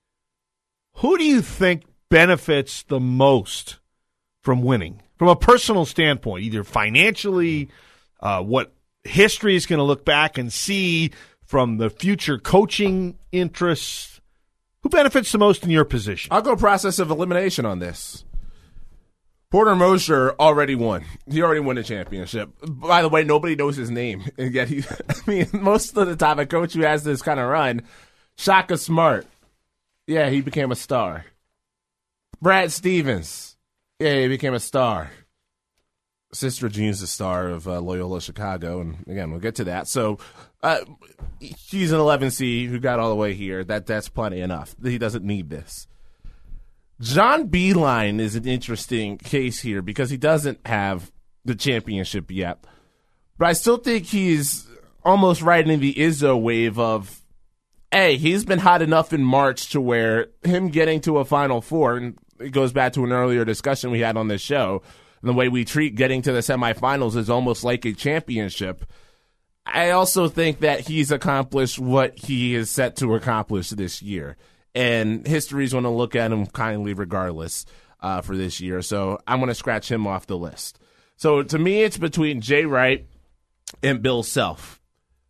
who do you think benefits the most from winning? From a personal standpoint, either financially, what history is going to look back and see from the future coaching interests. Who benefits the most in your position? I'll go process of elimination on this. Porter Moser already won. He already won the championship. By the way, nobody knows his name. And yet most of the time a coach who has this kind of run, Shaka Smart, yeah, he became a star. Brad Stevens, yeah, he became a star. Sister Jean's the star of Loyola Chicago, and again, we'll get to that. So she's an 11C who got all the way here. That's plenty enough. He doesn't need this. John Beilein is an interesting case here because he doesn't have the championship yet. But I still think he's almost riding the Izzo wave of, hey, he's been hot enough in March to where him getting to a Final Four, and it goes back to an earlier discussion we had on this show, the way we treat getting to the semifinals is almost like a championship. I also think that he's accomplished what he is set to accomplish this year. And history's going to look at him kindly regardless for this year. So I'm going to scratch him off the list. So to me, it's between Jay Wright and Bill Self.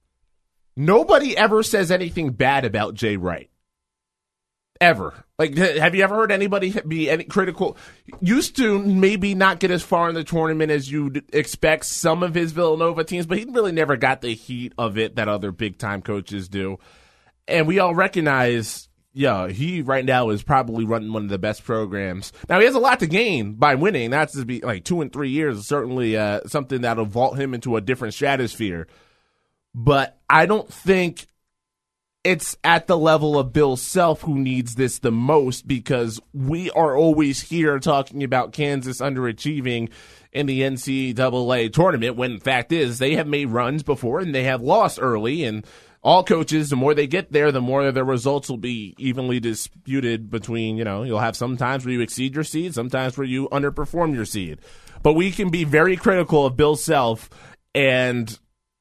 Nobody ever says anything bad about Jay Wright. Ever. Like, have you ever heard anybody be any critical? Used to maybe not get as far in the tournament as you'd expect some of his Villanova teams, but he really never got the heat of it that other big-time coaches do. And we all recognize, yeah, he right now is probably running one of the best programs. Now, he has a lot to gain by winning. That's to be like 2 and 3 years is certainly something that'll vault him into a different stratosphere. But I don't think it's at the level of Bill Self who needs this the most, because we are always here talking about Kansas underachieving in the NCAA tournament when the fact is they have made runs before and they have lost early, and all coaches, the more they get there, the more their results will be evenly disputed between, you'll have some times where you exceed your seed, sometimes where you underperform your seed. But we can be very critical of Bill Self, and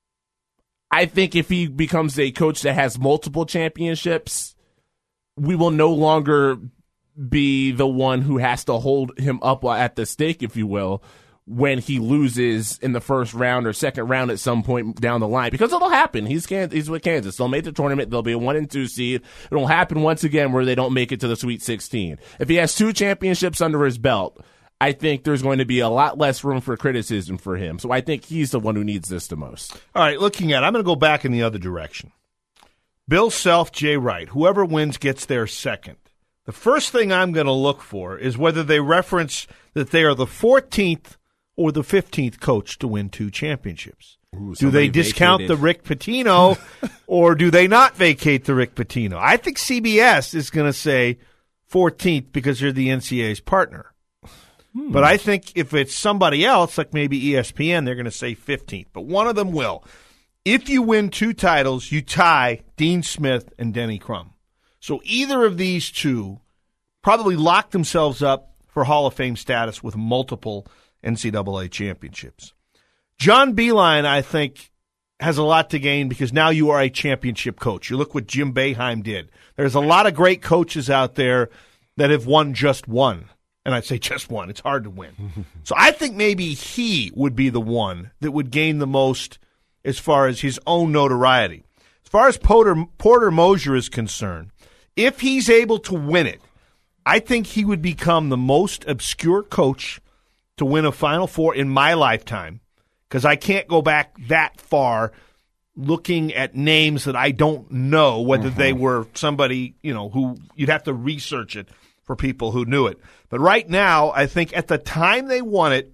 I think if he becomes a coach that has multiple championships, we will no longer be the one who has to hold him up at the stake, if you will. when he loses in the first round or second round at some point down the line, because it'll happen. He's with Kansas. They'll make the tournament. They'll be a 1 and 2 seed. It'll happen once again where they don't make it to the Sweet 16. If he has 2 championships under his belt, I think there's going to be a lot less room for criticism for him. So I think he's the one who needs this the most. All right, I'm going to go back in the other direction. Bill Self, Jay Wright, whoever wins gets there second. The first thing I'm going to look for is whether they reference that they are the 14th or the 15th coach to win 2 championships. Ooh, do they discount the Rick Pitino or do they not vacate the Rick Pitino? I think CBS is going to say 14th because they're the NCAA's partner. But I think if it's somebody else, like maybe ESPN, they're going to say 15th. But one of them will. If you win 2 titles, you tie Dean Smith and Denny Crum. So either of these two probably lock themselves up for Hall of Fame status with multiple NCAA championships. John Beilein, I think, has a lot to gain because now you are a championship coach. You look what Jim Boeheim did. There's a lot of great coaches out there that have won just one. And I'd say just one. It's hard to win. So I think maybe he would be the one that would gain the most as far as his own notoriety. As far as Porter Moser is concerned, if he's able to win it, I think he would become the most obscure coach to win a Final Four in my lifetime, because I can't go back that far looking at names that I don't know whether they were somebody, who you'd have to research it for people who knew it. But right now, I think at the time they won it,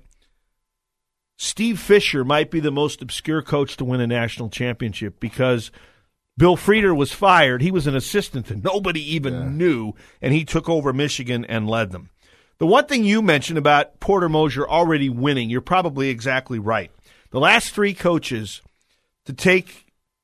Steve Fisher might be the most obscure coach to win a national championship because Bill Frieder was fired. He was an assistant that nobody even knew, and he took over Michigan and led them. The one thing you mentioned about Porter Moser already winning, you're probably exactly right. The last 3 coaches to take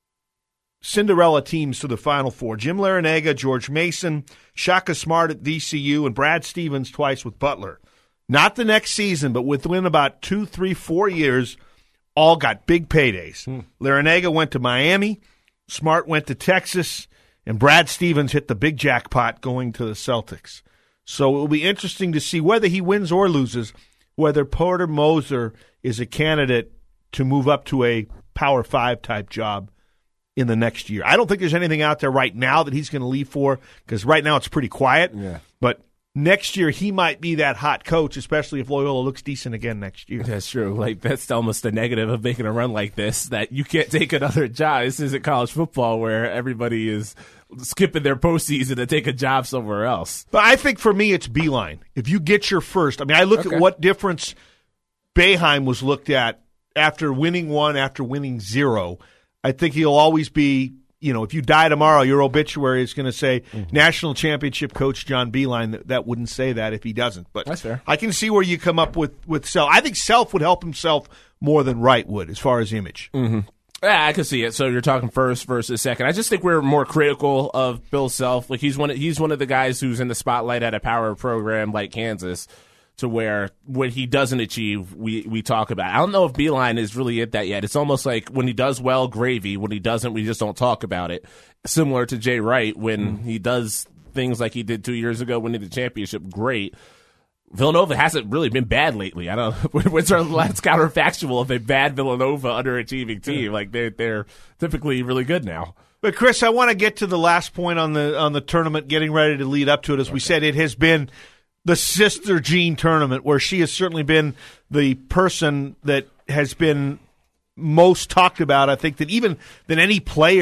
Cinderella teams to the Final Four, Jim Larinaga, George Mason, Shaka Smart at VCU, and Brad Stevens twice with Butler. Not the next season, but within about 2, 3, 4 years, all got big paydays. Larinaga went to Miami, Smart went to Texas, and Brad Stevens hit the big jackpot going to the Celtics. So it will be interesting to see whether he wins or loses, whether Porter Moser is a candidate to move up to a Power 5 type job in the next year. I don't think there's anything out there right now that he's going to leave for, because right now it's pretty quiet. Yeah. But next year he might be that hot coach, especially if Loyola looks decent again next year. That's true. That's almost the negative of making a run like this, that you can't take another job. This isn't college football where everybody is skipping their postseason to take a job somewhere else. But I think for me it's Beilein. If you get your first, I look at what difference Boeheim was looked at after winning 1, after winning 0. I think he'll always be, if you die tomorrow, your obituary is going to say National Championship Coach John Beilein. That wouldn't say that if he doesn't. But that's fair. I can see where you come up with Self. I think Self would help himself more than Wright would as far as image. Mm-hmm. Yeah, I can see it. So you're talking first versus second. I just think we're more critical of Bill Self. He's one of the guys who's in the spotlight at a power program like Kansas, to where what he doesn't achieve, we talk about. I don't know if Beilein is really at that yet. It's almost like when he does well, gravy. When he doesn't, we just don't talk about it. Similar to Jay Wright, when he does things like he did 2 years ago, winning the championship, great. Villanova hasn't really been bad lately. I don't know. What's our last counterfactual of a bad Villanova underachieving team? They're typically really good now. But Chris, I want to get to the last point on the tournament, getting ready to lead up to it. As we said, it has been the Sister Jean tournament, where she has certainly been the person that has been most talked about, I think, than any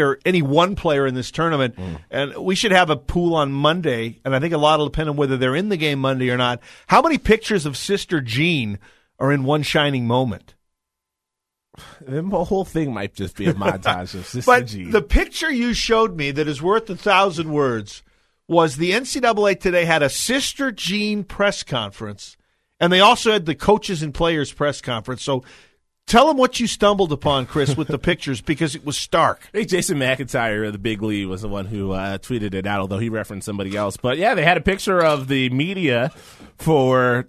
one player in this tournament. And we should have a pool on Monday, and I think a lot will depend on whether they're in the game Monday or not. How many pictures of Sister Jean are in one shining moment? The whole thing might just be a montage of Sister Jean. But the picture you showed me that is worth 1,000 words was the NCAA today had a Sister Jean press conference, and they also had the coaches and players press conference. So tell them what you stumbled upon, Chris, with the pictures, because it was stark. I think Jason McIntyre of the Big Lead was the one who tweeted it out, although he referenced somebody else. But, yeah, they had a picture of the media for,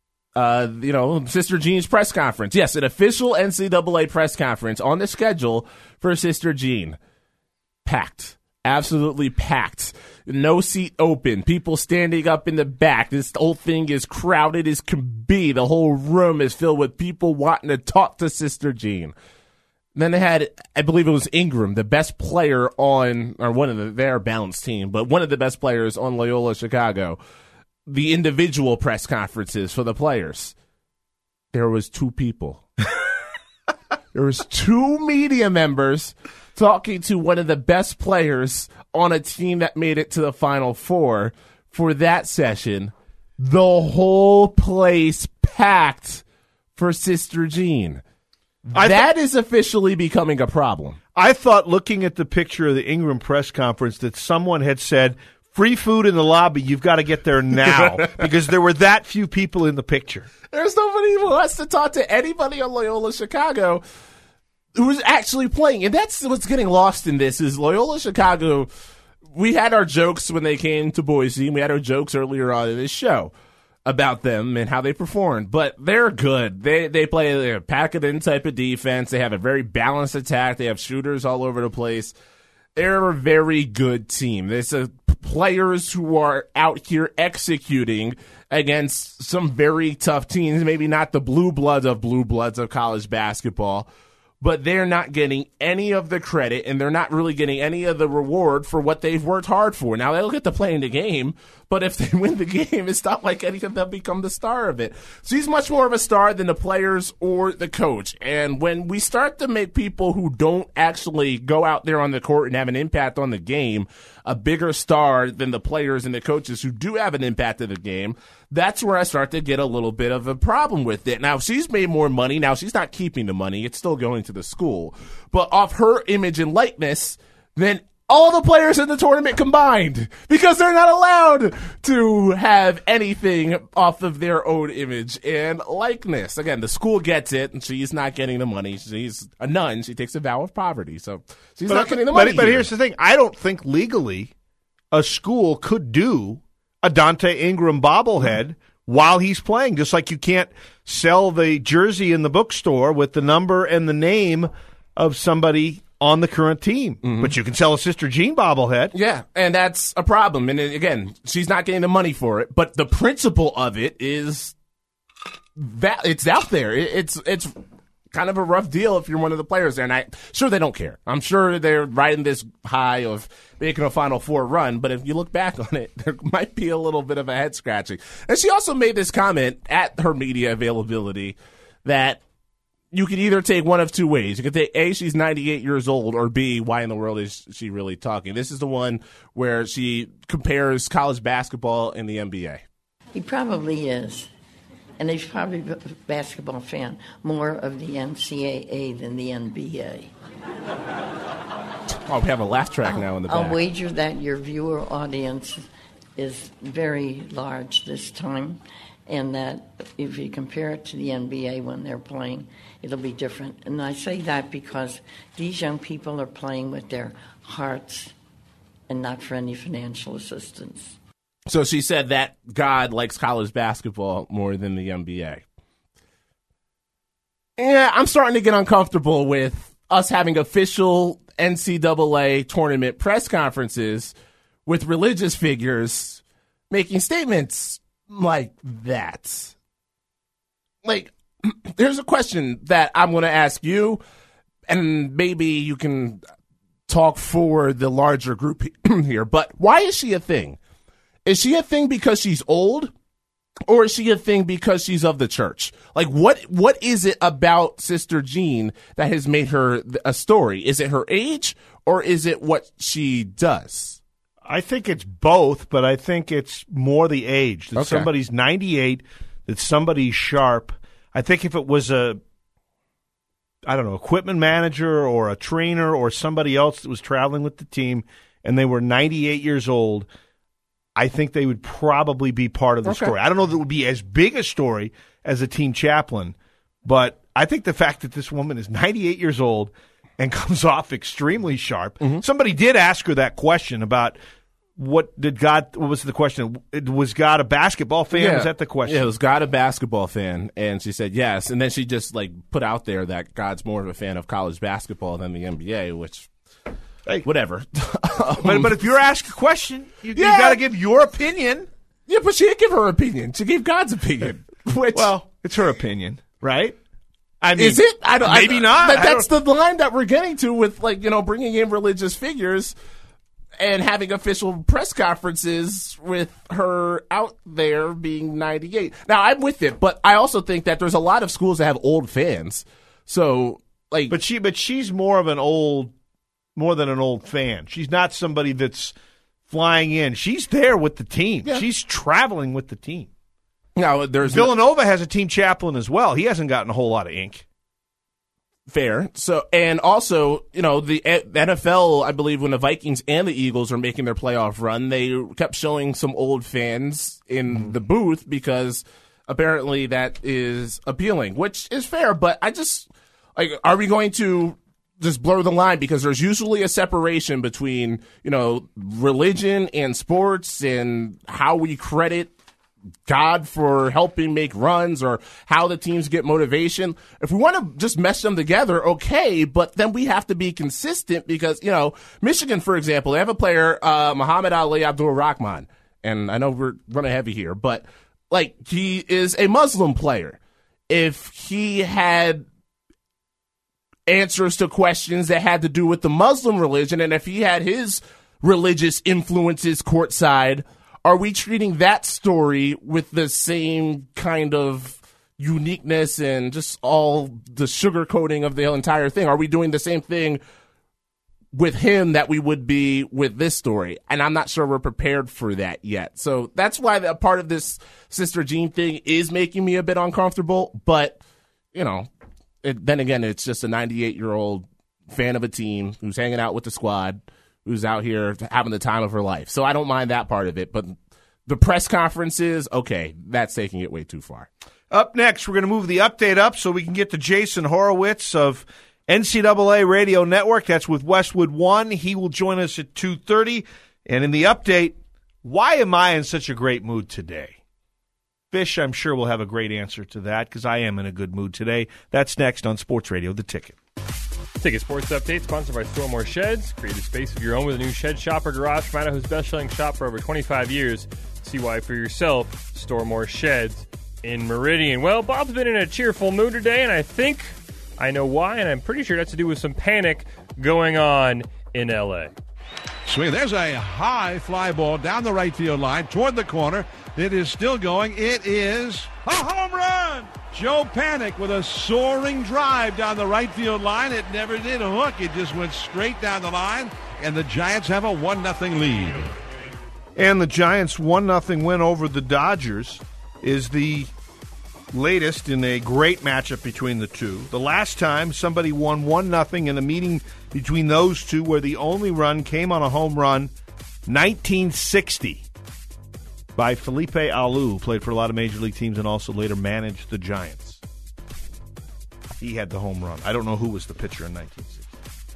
Sister Jean's press conference. Yes, an official NCAA press conference on the schedule for Sister Jean. Packed. absolutely packed. No seat open. People standing up in the back. This whole thing is crowded as can be. The whole room is filled with people wanting to talk to Sister Jean. Then they had, I believe it was Ingram, the best player on, or one of their balanced team, but one of the best players on Loyola Chicago. The individual press conferences for the players. There was 2 people. There was 2 media members talking to one of the best players on a team that made it to the Final Four for that session. The whole place packed for Sister Jean. That is officially becoming a problem. I thought, looking at the picture of the Ingram press conference, that someone had said, free food in the lobby, you've got to get there now, because there were that few people in the picture. There's nobody who wants to talk to anybody on Loyola Chicago who's actually playing. And that's what's getting lost in this, is Loyola Chicago, we had our jokes when they came to Boise, and we had our jokes earlier on in this show about them and how they performed. But they're good. They play a pack-it-in type of defense. They have a very balanced attack. They have shooters all over the place. They're a very good team. There's players who are out here executing against some very tough teams, maybe not the blue bloods of college basketball, but they're not getting any of the credit, and they're not really getting any of the reward for what they've worked hard for. Now, they'll get to play in the game, but if they win the game, it's not like any of them become the star of it. So he's much more of a star than the players or the coach. And when we start to make people who don't actually go out there on the court and have an impact on the game a bigger star than the players and the coaches who do have an impact in the game, that's where I start to get a little bit of a problem with it. Now, she's made more money. Now, she's not keeping the money. It's still going to the school. But off her image and likeness, then all the players in the tournament combined, because they're not allowed to have anything off of their own image and likeness. Again, the school gets it, and she's not getting the money. She's a nun. She takes a vow of poverty, so she's not getting the money. But here's the thing. I don't think legally a school could do a Dante Ingram bobblehead while he's playing, just like you can't sell the jersey in the bookstore with the number and the name of somebody on the current team. Mm-hmm. But you can sell a Sister Jean bobblehead. Yeah, and that's a problem. And again, she's not getting the money for it, but the principle of it is that it's out there. It's kind of a rough deal if you're one of the players there. And I'm sure they don't care. I'm sure they're riding this high of making a Final Four run, but if you look back on it, there might be a little bit of a head scratching. And she also made this comment at her media availability that you could either take one of 2 ways. You could take A, she's 98 years old, or B, why in the world is she really talking? This is the one where she compares college basketball and the NBA. He probably is. And he's probably a basketball fan, more of the NCAA than the NBA. Oh, we have a laugh track now in the back. I'll wager that your viewer audience is very large this time, and that if you compare it to the NBA when they're playing, it'll be different. And I say that because these young people are playing with their hearts and not for any financial assistance. So she said that God likes college basketball more than the NBA. Yeah, I'm starting to get uncomfortable with us having official NCAA tournament press conferences with religious figures making statements like that. Like, there's a question that I'm going to ask you, and maybe you can talk for the larger group here, but why is she a thing? Is she a thing because she's old, or is she a thing because she's of the church? Like, what is it about Sister Jean that has made her a story? Is it her age, or is it what she does? I think it's both, but I think it's more the age. That somebody's 98, that somebody's sharp. I think if it was equipment manager or a trainer or somebody else that was traveling with the team and they were 98 years old, I think they would probably be part of the story. I don't know that it would be as big a story as a team chaplain, but I think the fact that this woman is 98 years old and comes off extremely sharp. Mm-hmm. Somebody did ask her that question about what was the question? Was God a basketball fan? Yeah. Was that the question? Yeah, was God a basketball fan? And she said yes. And then she just put out there that God's more of a fan of college basketball than the NBA, which whatever. But if you're asked a question, you got to give your opinion. Yeah, but she didn't give her opinion. She gave God's opinion. Well, it's her opinion, right? I mean, is it? Maybe not. That's the line that we're getting to with, like, bringing in religious figures and having official press conferences with her out there being 98. Now, I'm with it, but I also think that there's a lot of schools that have old fans. So, like, but she's more than an old fan. She's not somebody that's flying in. She's there with the team. Yeah. She's traveling with the team. Now, Villanova has a team chaplain as well. He hasn't gotten a whole lot of ink. Fair. So, and also, the NFL, I believe when the Vikings and the Eagles are making their playoff run, they kept showing some old fans in the booth because apparently that is appealing, which is fair. But I just, are we going to just blur the line? Because there's usually a separation between, religion and sports and how we credit God for helping make runs or how the teams get motivation. If we want to just mesh them together, okay, but then we have to be consistent because, Michigan, for example, they have a player, Muhammad Ali Abdul-Rahman, and I know we're running heavy here, but, he is a Muslim player. If he had answers to questions that had to do with the Muslim religion, and if he had his religious influences courtside, are we treating that story with the same kind of uniqueness and just all the sugarcoating of the entire thing? Are we doing the same thing with him that we would be with this story? And I'm not sure we're prepared for that yet. So that's why a part of this Sister Jean thing is making me a bit uncomfortable. But, then again, it's just a 98-year-old fan of a team who's hanging out with the squad, who's out here having the time of her life. So I don't mind that part of it. But the press conferences, okay, that's taking it way too far. Up next, we're going to move the update up so we can get to Jason Horowitz of NCAA Radio Network. That's with Westwood One. He will join us at 2:30. And in the update, why am I in such a great mood today? Fish, I'm sure, will have a great answer to that because I am in a good mood today. That's next on Sports Radio, The Ticket. Ticket Sports Update, sponsored by Store More Sheds. Create a space of your own with a new shed shop or garage from Idaho's best-selling shop for over 25 years. See why for yourself. Store More Sheds in Meridian. Well, Bob's been in a cheerful mood today, and I think I know why, and I'm pretty sure it has to do with some panic going on in L.A. Sweet. There's a high fly ball down the right field line toward the corner. It is still going. It is a home run! Joe Panik with a soaring drive down the right field line. It never did hook. It just went straight down the line, and the Giants have a 1-0 lead. And the Giants' 1-0 win over the Dodgers is the latest in a great matchup between the two. The last time somebody won 1-0 in a meeting between those two where the only run came on a home run, 1960. By Felipe Alou, who played for a lot of major league teams and also later managed the Giants. He had the home run. I don't know who was the pitcher in 1960.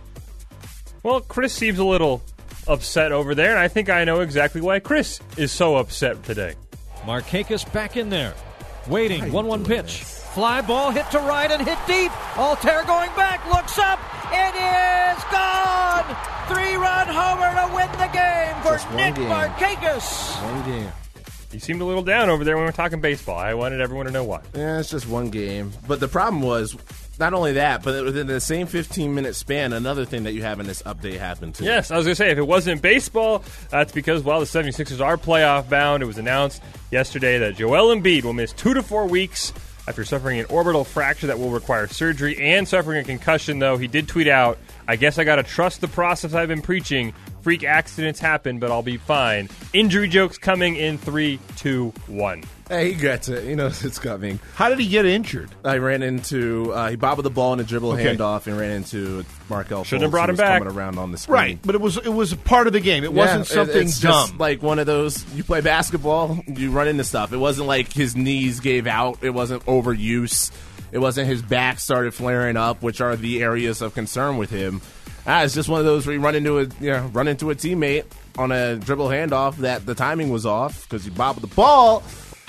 Well, Chris seems a little upset over there, and I think I know exactly why Chris is so upset today. Markakis back in there. Waiting, 1-1 pitch. Fly ball hit to right and hit deep. Altair going back, looks up. It is gone! 3-run homer to win the game for Nick Markakis. One game. You seemed a little down over there when we were talking baseball. I wanted everyone to know why. Yeah, it's just one game. But the problem was, not only that, but within the same 15-minute span, another thing that you have in this update happened too. Yes, I was going to say, if it wasn't baseball, that's because, well, the 76ers are playoff bound. It was announced yesterday that Joel Embiid will miss 2 to 4 weeks after suffering an orbital fracture that will require surgery and suffering a concussion, though. He did tweet out, I guess I got to trust the process I've been preaching. Freak accidents happen, but I'll be fine. Injury jokes coming in 3, 2, 1. Hey, he gets it. He knows it's coming. How did he get injured? I ran into, he bobbled the ball in a dribble handoff and ran into Markelle. Shouldn't have brought him back. Coming around on the screen. Right, but it was a part of the game. It wasn't something it's dumb. Just like one of those, you play basketball, you run into stuff. It wasn't like his knees gave out. It wasn't overuse. It wasn't his back started flaring up, which are the areas of concern with him. It's just one of those where you run into a teammate on a dribble handoff that the timing was off because you bobbled the ball.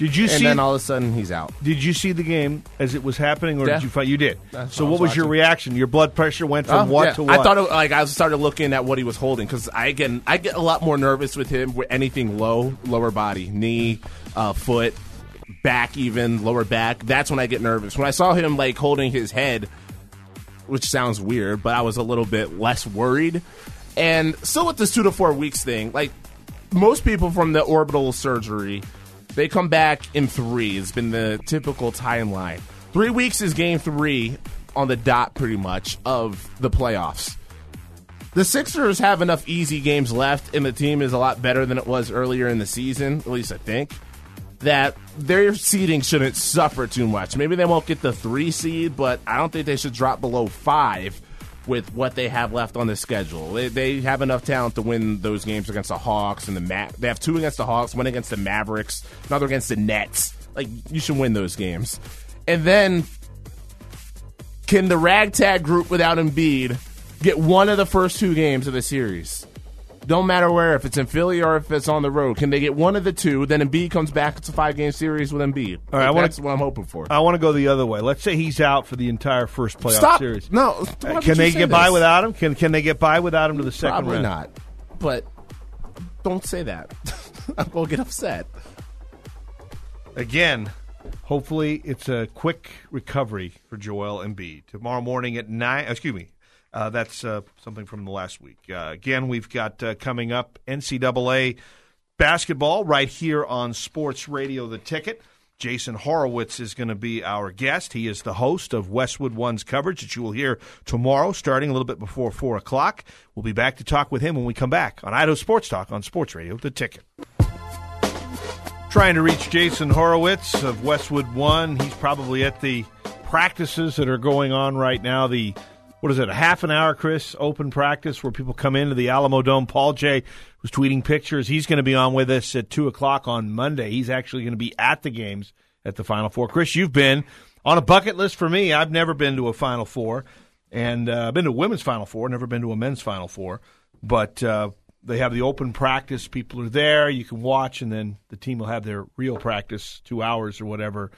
Did you see? And then all of a sudden, he's out. Did you see the game as it was happening, or Yeah. did you find you did? That's So what I what was was your watching. reaction? Your blood pressure went from what to what? I thought I started looking at what he was holding because I get a lot more nervous with him with anything lower body, knee, foot, back, even lower back. That's when I get nervous. When I saw him like holding his head, which sounds weird, but I was a little bit less worried. And still with this 2 to 4 weeks thing, like most people from the orbital surgery, they come back in 3. It's been the typical timeline. 3 weeks is game 3 on the dot, pretty much, of the playoffs. The Sixers have enough easy games left, and the team is a lot better than it was earlier in the season, at least I think, that their seeding shouldn't suffer too much. Maybe they won't get the 3 seed, but I don't think they should drop below 5 with what they have left on the schedule. They have enough talent to win those games against the Hawks and they have 2 against the Hawks, 1 against the Mavericks, another against the Nets. Like, you should win those games. And then, can the ragtag group without Embiid get one of the first 2 games of the series? Don't matter where, if it's in Philly or if it's on the road. Can they get one of the 2? Then Embiid comes back. It's a 5-game series with Embiid. All right, That's what I'm hoping for. I want to go the other way. Let's say he's out for the entire first playoff Stop. series. No. Why would Can you they say get by this? without him? Can they get by without him to the second Probably round? not. But don't say that. I'm going to get upset. Again, hopefully it's a quick recovery for Joel Embiid. Tomorrow morning at 9, that's something from the last week. Again, we've got coming up NCAA basketball right here on Sports Radio The Ticket. Jason Horowitz is going to be our guest. He is the host of Westwood One's coverage that you will hear tomorrow starting a little bit before 4 o'clock. We'll be back to talk with him when we come back on Idaho Sports Talk on Sports Radio The Ticket. Trying to reach Jason Horowitz of Westwood One. He's probably at the practices that are going on right now. What is it, a half an hour, Chris, open practice where people come into the Alamo Dome. Paul J. was tweeting pictures. He's going to be on with us at 2 o'clock on Monday. He's actually going to be at the games at the Final Four. Chris, you've been on a bucket list for me. I've never been to a Final Four, and I've been to a women's Final Four, never been to a men's Final Four. But they have the open practice. People are there. You can watch, and then the team will have their real practice, 2 hours or whatever,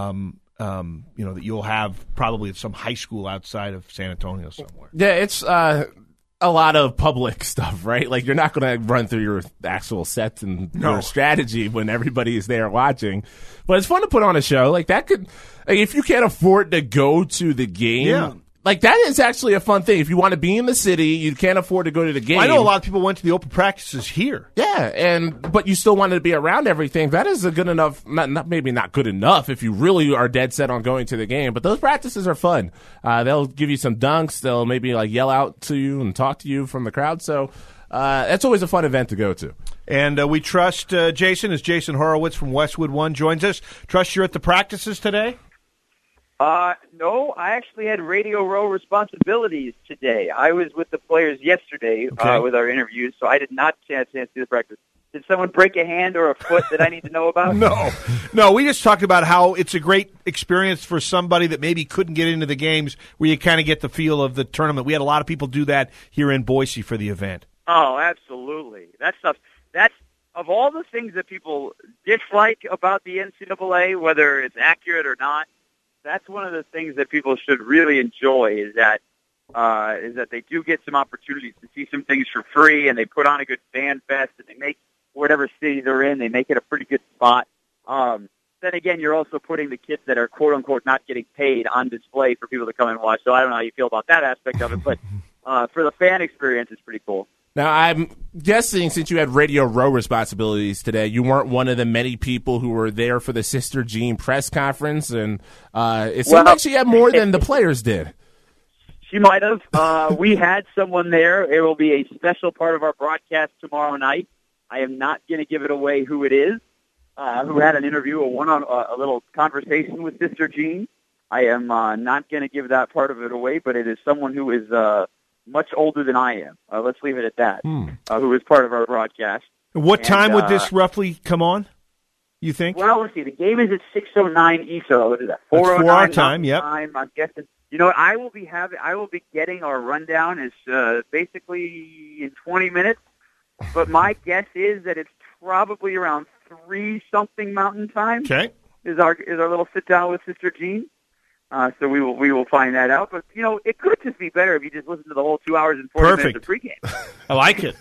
that you'll have probably at some high school outside of San Antonio somewhere. Yeah, it's a lot of public stuff, right? Like, you're not going to run through your actual sets and your strategy when everybody is there watching. But it's fun to put on a show. Like, that could, like, if you can't afford to go to the game, like, that is actually a fun thing. If you want to be in the city, you can't afford to go to the game. Well, I know a lot of people went to the open practices here. Yeah, but you still wanted to be around everything. That is a good enough, maybe not good enough if you really are dead set on going to the game. But those practices are fun. They'll give you some dunks. They'll maybe like yell out to you and talk to you from the crowd. So that's always a fun event to go to. And we trust Jason, as Jason Horowitz from Westwood One joins us. Trust you're at the practices today? No, I actually had Radio Row responsibilities today. I was with the players yesterday with our interviews, so I did not chance to see the practice. Did someone break a hand or a foot that I need to know about? No, we just talked about how it's a great experience for somebody that maybe couldn't get into the games where you kind of get the feel of the tournament. We had a lot of people do that here in Boise for the event. Oh, absolutely. That's of all the things that people dislike about the NCAA, whether it's accurate or not, that's one of the things that people should really enjoy is that they do get some opportunities to see some things for free, and they put on a good fan fest, and they make whatever city they're in, they make it a pretty good spot. Then again, you're also putting the kids that are quote unquote not getting paid on display for people to come and watch. So I don't know how you feel about that aspect of it, but for the fan experience, it's pretty cool. Now, I'm guessing since you had Radio Row responsibilities today, you weren't one of the many people who were there for the Sister Jean press conference, and it seemed like she had more than the players did. She might have. We had someone there. It will be a special part of our broadcast tomorrow night. I am not going to give it away who it is, who had an interview, a little conversation with Sister Jean. I am not going to give that part of it away, but it is someone who is much older than I am. Let's leave it at that, who is part of our broadcast. What time would this roughly come on, you think? Well, let's see. The game is at 6:09 Eastern. What is that? 4:09 4 our time, yep. I'm guessing. You know what? I will be getting our rundown is basically in 20 minutes. But my guess is that it's probably around 3-something Mountain Time. Okay. Is our little sit down with Sister Jean. So we will find that out. But it could just be better if you just listen to the whole 2 hours and 40 minutes of pregame. I like it.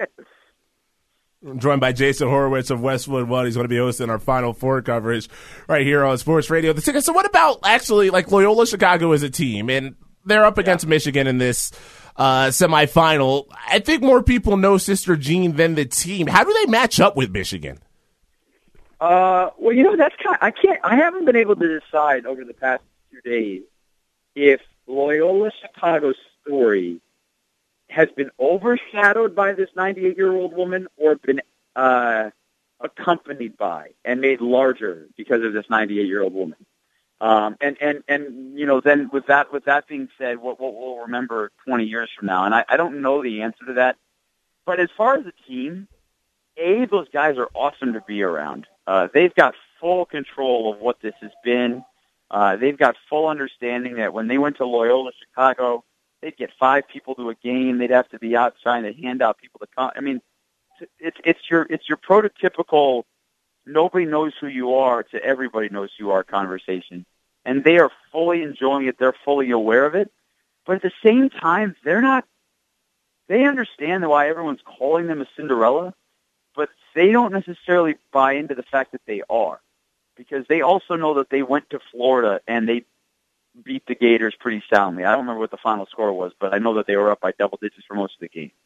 I'm joined by Jason Horowitz of Westwood One. He's going to be hosting our Final Four coverage right here on Sports Radio. So what about actually like Loyola Chicago as a team? And they're up against Michigan in this semifinal. I think more people know Sister Jean than the team. How do they match up with Michigan? Well, that's I haven't been able to decide over the past 2 days if Loyola Chicago's story has been overshadowed by this 98-year-old woman or been accompanied by and made larger because of this 98-year-old woman. Then with that being said, what we'll remember 20 years from now, and I don't know the answer to that, but as far as the team, those guys are awesome to be around. They've got full control of what this has been. They've got full understanding that when they went to Loyola Chicago, they'd get 5 people to a game. They'd have to be out trying to hand out people to come. I mean, it's your prototypical nobody knows who you are to everybody knows who you are conversation. And they are fully enjoying it. They're fully aware of it. But at the same time, they understand why everyone's calling them a Cinderella, but they don't necessarily buy into the fact that they are, because they also know that they went to Florida and they beat the Gators pretty soundly. I don't remember what the final score was, but I know that they were up by double digits for most of the game.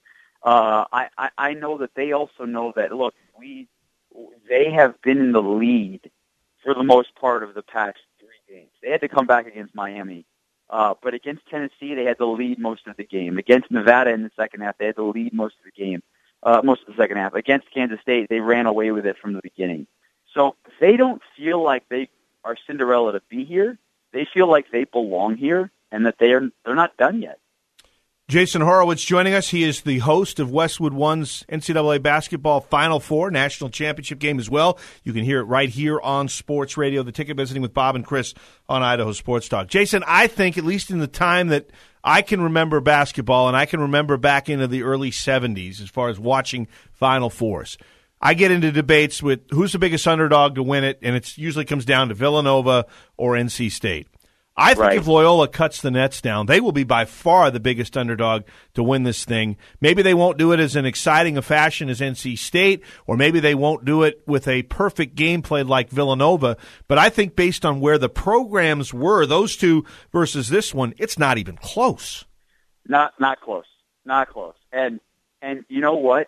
I know that they also know that, look, they have been in the lead for the most part of the past 3 games. They had to come back against Miami. But against Tennessee, they had to lead most of the game. Against Nevada in the second half, they had to lead most of the game, most of the second half. Against Kansas State, they ran away with it from the beginning. So they don't feel like they are Cinderella to be here. They feel like they belong here and that they're not done yet. Jason Horowitz joining us. He is the host of Westwood One's NCAA Basketball Final Four National Championship game as well. You can hear it right here on Sports Radio. The Ticket visiting with Bob and Chris on Idaho Sports Talk. Jason, I think, at least in the time that I can remember basketball, and I can remember back into the early 70s as far as watching Final Fours, I get into debates with who's the biggest underdog to win it, and it usually comes down to Villanova or NC State. I think if Loyola cuts the nets down, they will be by far the biggest underdog to win this thing. Maybe they won't do it as an exciting a fashion as NC State, or maybe they won't do it with a perfect game played like Villanova. But I think based on where the programs were, those two versus this one, it's not even close. Not close. Not close. And you know what?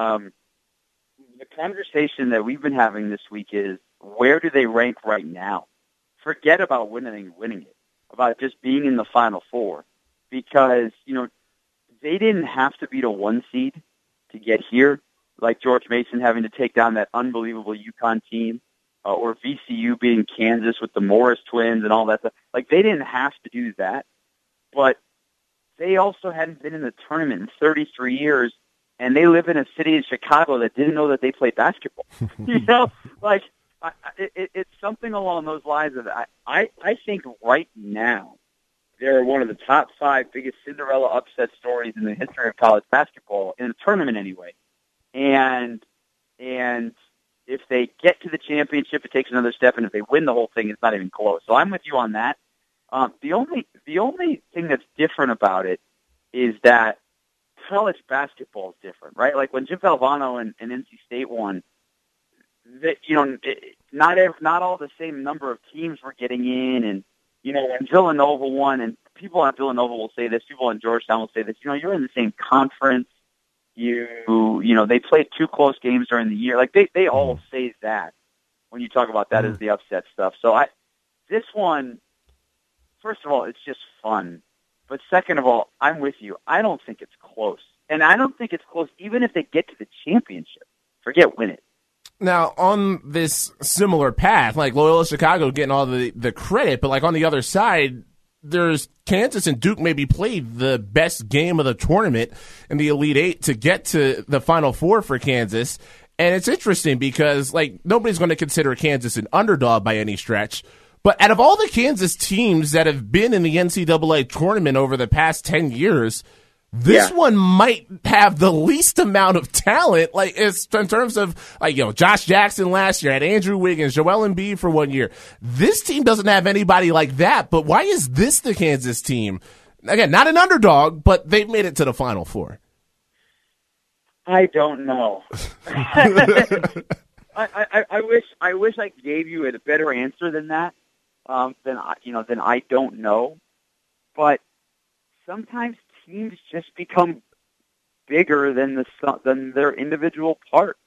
The conversation that we've been having this week is, where do they rank right now? Forget about winning it, about just being in the Final Four, because, they didn't have to beat a 1 seed to get here, like George Mason having to take down that unbelievable UConn team, or VCU beating Kansas with the Morris twins and all that stuff. Like, they didn't have to do that, but they also hadn't been in the tournament in 33 years, and they live in a city in Chicago that didn't know that they played basketball. It's something along those lines of I think right now they're one of the top 5 biggest Cinderella upset stories in the history of college basketball, in the tournament anyway. And if they get to the championship, it takes another step, and if they win the whole thing, it's not even close. So I'm with you on that. The only thing that's different about it is that college basketball is different, right? Like when Jim Valvano and NC State won, that not all the same number of teams were getting in, and when Villanova won, and people on Villanova will say this, people on Georgetown will say this, you're in the same conference, they played 2 close games during the year, like they all say that when you talk about that as the upset stuff. So this one, first of all, it's just fun, but second of all, I'm with you. I don't think it's close, and I don't think it's close even if they get to the championship. Forget win it. Now, on this similar path, like Loyola Chicago getting all the credit, but like on the other side, there's Kansas and Duke maybe played the best game of the tournament in the Elite Eight to get to the Final Four for Kansas. And it's interesting because like nobody's going to consider Kansas an underdog by any stretch. But out of all the Kansas teams that have been in the NCAA tournament over the past 10 years, This one might have the least amount of talent, like it's in terms of Josh Jackson last year, had Andrew Wiggins, Joel Embiid for 1 year. This team doesn't have anybody like that. But why is this the Kansas team? Again, not an underdog, but they've made it to the Final Four. I don't know. I wish I gave you a better answer than that. Then I don't know. But sometimes teams just become bigger than their individual part,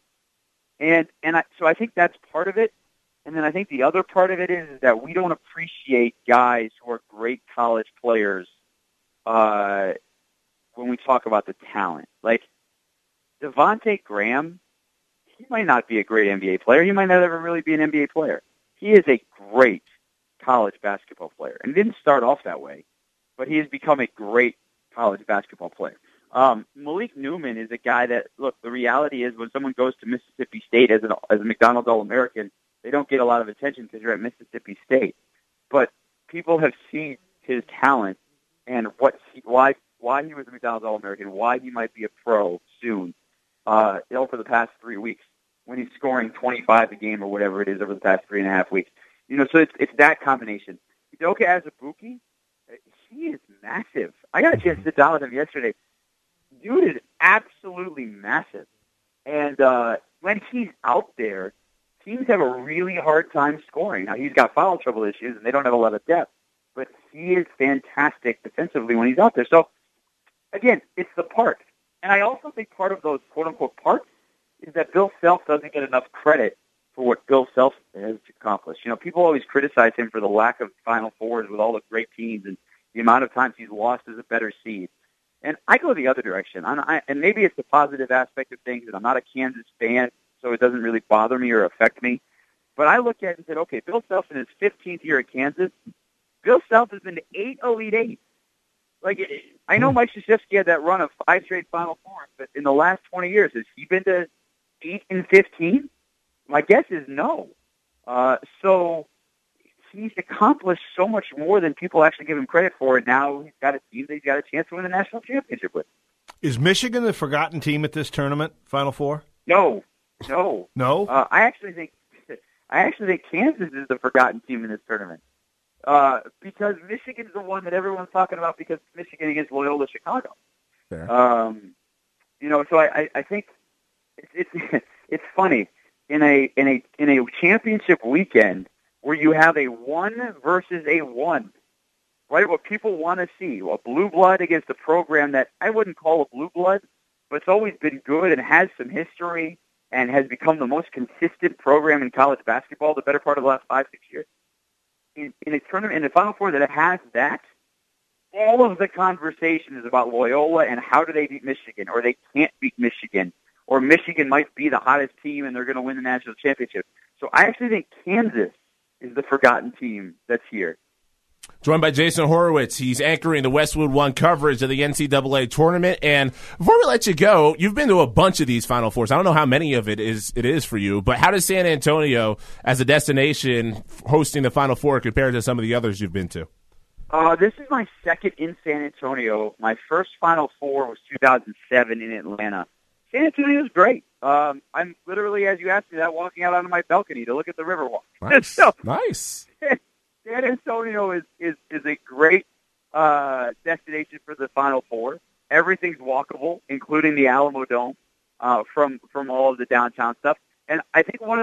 so I think that's part of it. And then I think the other part of it is that we don't appreciate guys who are great college players when we talk about the talent. Like Devontae Graham, he might not be a great NBA player. He might not ever really be an NBA player. He is a great college basketball player, and didn't start off that way, but he has become a great college basketball player. Malik Newman is a guy that, look, the reality is when someone goes to Mississippi State as a McDonald's All-American, they don't get a lot of attention because you're at Mississippi State. But people have seen his talent and why he was a McDonald's All-American, why he might be a pro soon, over the past 3 weeks when he's scoring 25 a game or whatever it is over the past 3.5 weeks. So it's that combination. Udoka Azubuike, he is massive. I got a chance to sit down with him yesterday. Dude is absolutely massive. And when he's out there, teams have a really hard time scoring. Now, he's got foul trouble issues, and they don't have a lot of depth. But he is fantastic defensively when he's out there. So, again, it's the parts. And I also think part of those quote-unquote parts is that Bill Self doesn't get enough credit for what Bill Self has accomplished. People always criticize him for the lack of Final Fours with all the great teams and the amount of times he's lost as a better seed. And I go the other direction. And maybe it's the positive aspect of things, and I'm not a Kansas fan, so it doesn't really bother me or affect me. But I look at it and said, okay, Bill Self in his 15th year at Kansas, Bill Self has been to 8 Elite Eight. I know Mike Krzyzewski had that run of 5 straight Final Fours, but in the last 20 years, has he been to 8 and 15? My guess is no. So he's accomplished so much more than people actually give him credit for, and now he's got a team that he's got a chance to win the national championship with. Is Michigan the forgotten team at this tournament, Final Four? No. No? I actually think Kansas is the forgotten team in this tournament. Because Michigan's the one that everyone's talking about because Michigan against Loyola Chicago. Fair. So I think it's funny in a championship weekend where you have a 1 versus a 1, right? What people want to see, a blue blood against a program that I wouldn't call a blue blood, but it's always been good and has some history and has become the most consistent program in college basketball the better part of the last 5-6 years. In a tournament, in the Final Four that has that, all of the conversation is about Loyola and how do they beat Michigan, or they can't beat Michigan, or Michigan might be the hottest team and they're going to win the national championship. So I actually think Kansas is the forgotten team that's here. Joined by Jason Horowitz. He's anchoring the Westwood One coverage of the NCAA tournament. And before we let you go, you've been to a bunch of these Final Fours. I don't know how many of it is for you, but how does San Antonio as a destination hosting the Final Four compare to some of the others you've been to? This is my second in San Antonio. My first Final Four was 2007 in Atlanta. San Antonio is great. I'm literally, as you asked me that, walking out onto my balcony to look at the Riverwalk. Nice. Nice. San Antonio is a great destination for the Final Four. Everything's walkable, including the Alamo Dome, from all of the downtown stuff. And I think one of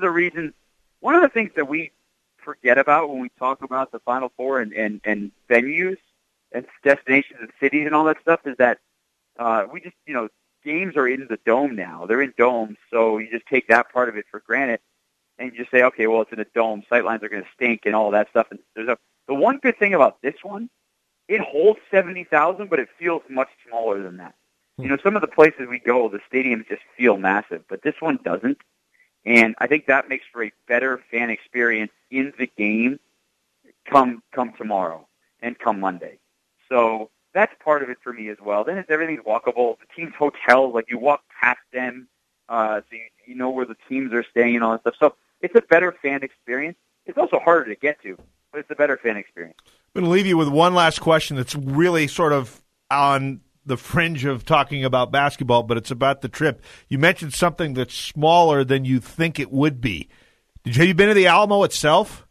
the things that we forget about when we talk about the Final Four and venues and destinations and cities and all that stuff is that we just, games are in the dome now. They're in domes, so you just take that part of it for granted, and you just say, okay, well, it's in a dome. Sightlines are going to stink and all that stuff. And the one good thing about this one, it holds 70,000, but it feels much smaller than that. Some of the places we go, the stadiums just feel massive, but this one doesn't. And I think that makes for a better fan experience in the game come tomorrow and come Monday. So that's part of it for me as well. Then everything's walkable. The team's hotels, like you walk past them, so you know where the teams are staying and all that stuff. So it's a better fan experience. It's also harder to get to, but it's a better fan experience. I'm going to leave you with one last question that's really sort of on the fringe of talking about basketball, but it's about the trip. You mentioned something that's smaller than you think it would be. Have you been to the Alamo itself?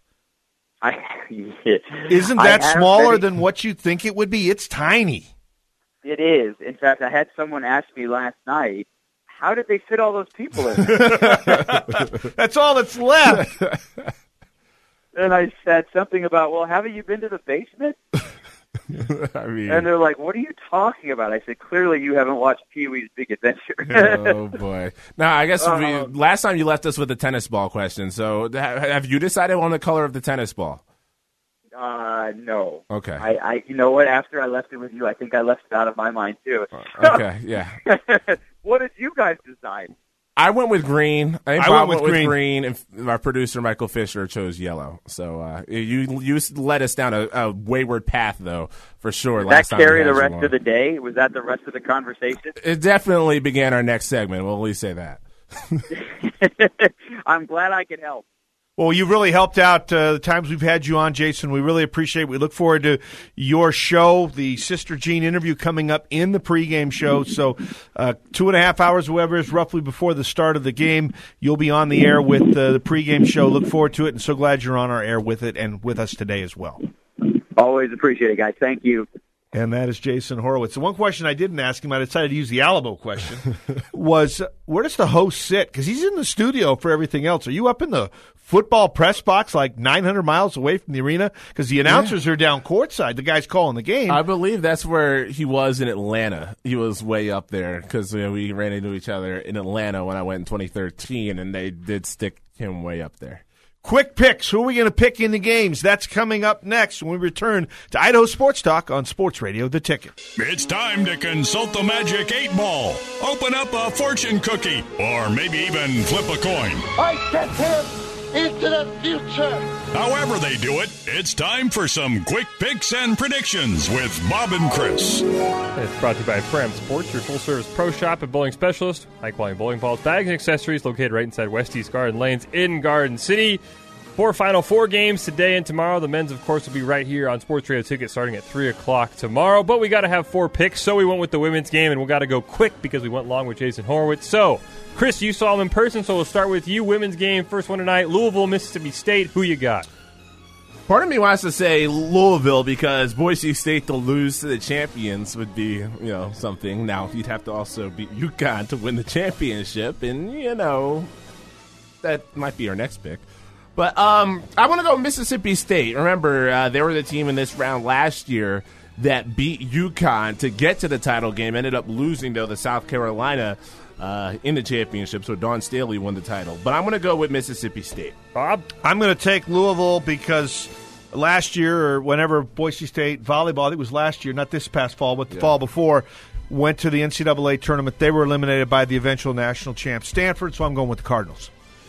Isn't that smaller than what you think it would be? It's tiny. It is. In fact, I had someone ask me last night, how did they fit all those people in? That's all that's left. And I said something about, well, haven't you been to the basement? I mean, and they're like, what are you talking about? I said, clearly you haven't watched Pee-wee's Big Adventure. Oh, boy. Now, I guess last time you left us with a tennis ball question. So have you decided on the color of the tennis ball? No. Okay. I you know what? After I left it with you, I think I left it out of my mind, too. Okay, yeah. What did you guys decide? I went with green. I think I Bob went with green, and our producer Michael Fisher chose yellow. So you led us down a wayward path, though, for sure. Did that carry the rest of the day? Was that the rest of the conversation? It definitely began our next segment. We'll at least say that. I'm glad I could help. Well, you really helped out the times we've had you on, Jason. We really appreciate it. We look forward to your show, the Sister Jean interview coming up in the pregame show. So 2.5 hours, whatever is roughly before the start of the game, you'll be on the air with the pregame show. Look forward to it, and so glad you're on our air with it and with us today as well. Always appreciate it, guys. Thank you. And that is Jason Horowitz. The one question I didn't ask him, I decided to use the Alamo question, was where does the host sit? Because he's in the studio for everything else. Are you up in the football press box like 900 miles away from the arena? Because the announcers are down courtside. The guy's calling the game. I believe that's where he was in Atlanta. He was way up there because we ran into each other in Atlanta when I went in 2013, and they did stick him way up there. Quick picks. Who are we going to pick in the games? That's coming up next when we return to Idaho Sports Talk on Sports Radio The Ticket. It's time to consult the Magic 8 Ball. Open up a fortune cookie, or maybe even flip a coin. I sent him into the future. However they do it, it's time for some quick picks and predictions with Bob and Chris. It's brought to you by Prem Sports, your full-service pro shop and bowling specialist. High-quality bowling balls, bags, and accessories located right inside West East Garden Lanes in Garden City. Final four games today and tomorrow. The men's, of course, will be right here on Sports Radio Ticket starting at 3 o'clock tomorrow. But we got to have 4 picks, so we went with the women's game, and we got to go quick because we went long with Jason Horowitz. So, Chris, you saw him in person, so we'll start with you. Women's game, first one tonight, Louisville, Mississippi State. Who you got? Part of me wants to say Louisville because Boise State to lose to the champions would be, something. Now, you'd have to also beat UConn to win the championship, and, that might be our next pick. But I want to go Mississippi State. Remember, they were the team in this round last year that beat UConn to get to the title game, ended up losing, though, to South Carolina in the championship, so Dawn Staley won the title. But I'm going to go with Mississippi State. Bob? I'm going to take Louisville because last year, or whenever Boise State volleyball, I think it was last year, not this past fall, but the fall before, went to the NCAA tournament. They were eliminated by the eventual national champ Stanford, so I'm going with the Cardinals.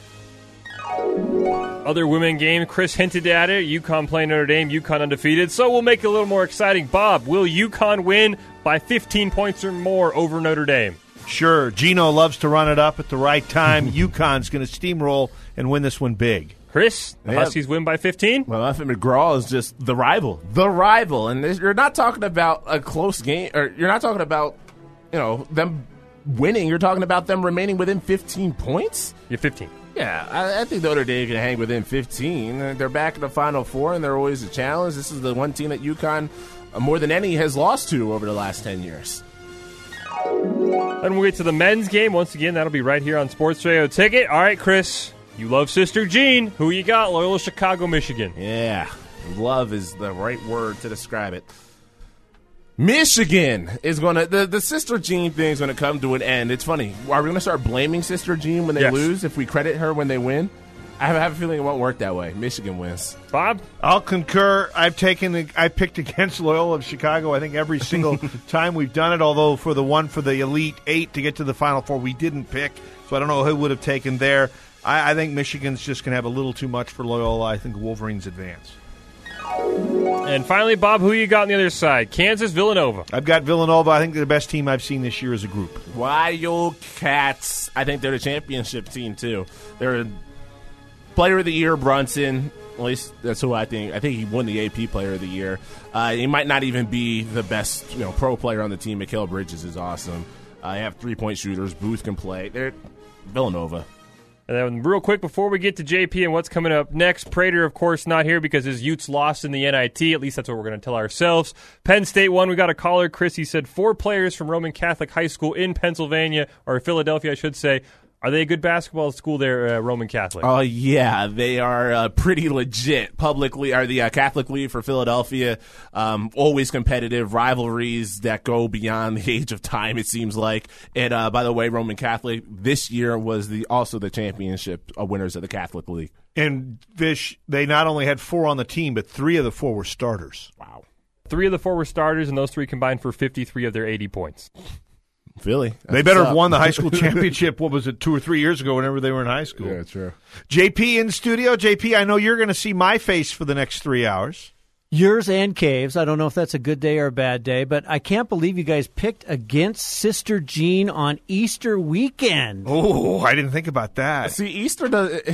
Other women game, Chris hinted at it. UConn playing Notre Dame, UConn undefeated. So we'll make it a little more exciting. Bob, will UConn win by 15 points or more over Notre Dame? Sure. Gino loves to run it up at the right time. UConn's going to steamroll and win this one big. Chris, the Huskies win by 15? Well, I think McGraw is just the rival. The rival. And you're not talking about a close game, or you're not talking about, them winning. You're talking about them remaining within 15 points? Yeah, 15. Yeah, I think Notre Dame can hang within 15. They're back in the Final Four, and they're always a challenge. This is the one team that UConn, more than any, has lost to over the last 10 years. Then we'll get to the men's game. Once again, that'll be right here on Sports Radio Ticket. All right, Chris, you love Sister Jean. Who you got? Loyola Chicago, Michigan. Yeah, love is the right word to describe it. Michigan is going to – the Sister Jean thing is going to come to an end. It's funny. Are we going to start blaming Sister Jean when they lose if we credit her when they win? I have a feeling it won't work that way. Michigan wins. Bob? I'll concur. I picked against Loyola of Chicago, I think, every single time we've done it, although for the Elite Eight to get to the Final Four, we didn't pick. So I don't know who would have taken there. I think Michigan's just going to have a little too much for Loyola. I think Wolverines advance. And finally, Bob, who you got on the other side? Kansas, Villanova. I've got Villanova. I think they're the best team I've seen this year as a group. Wildcats. I think they're the championship team, too. Player of the Year, Brunson. At least that's who I think. I think he won the AP Player of the Year. He might not even be the best pro player on the team. Mikal Bridges is awesome. I have 3-point shooters. Booth can play. They're Villanova. And then real quick, before we get to JP and what's coming up next, Prater, of course, not here because his Utes lost in the NIT. At least that's what we're going to tell ourselves. Penn State won. We got a caller, Chris. He said 4 players from Roman Catholic High School in Pennsylvania, or Philadelphia, I should say. Are they a good basketball school there, Roman Catholic? Oh, yeah. They are pretty legit. Publicly, are the Catholic League for Philadelphia. Always competitive. Rivalries that go beyond the age of time, it seems like. And, by the way, Roman Catholic this year was also the championship winners of the Catholic League. And, Vish, they not only had 4 on the team, but 3 of the 4 were starters. Wow. 3 of the 4 were starters, and those 3 combined for 53 of their 80 points. Philly. They better have won the high school championship, 2 or 3 years ago, whenever they were in high school. Yeah, true. JP in studio. JP, I know you're going to see my face for the next 3 hours. Yours and Caves. I don't know if that's a good day or a bad day, but I can't believe you guys picked against Sister Jean on Easter weekend. Oh, I didn't think about that. See, Easter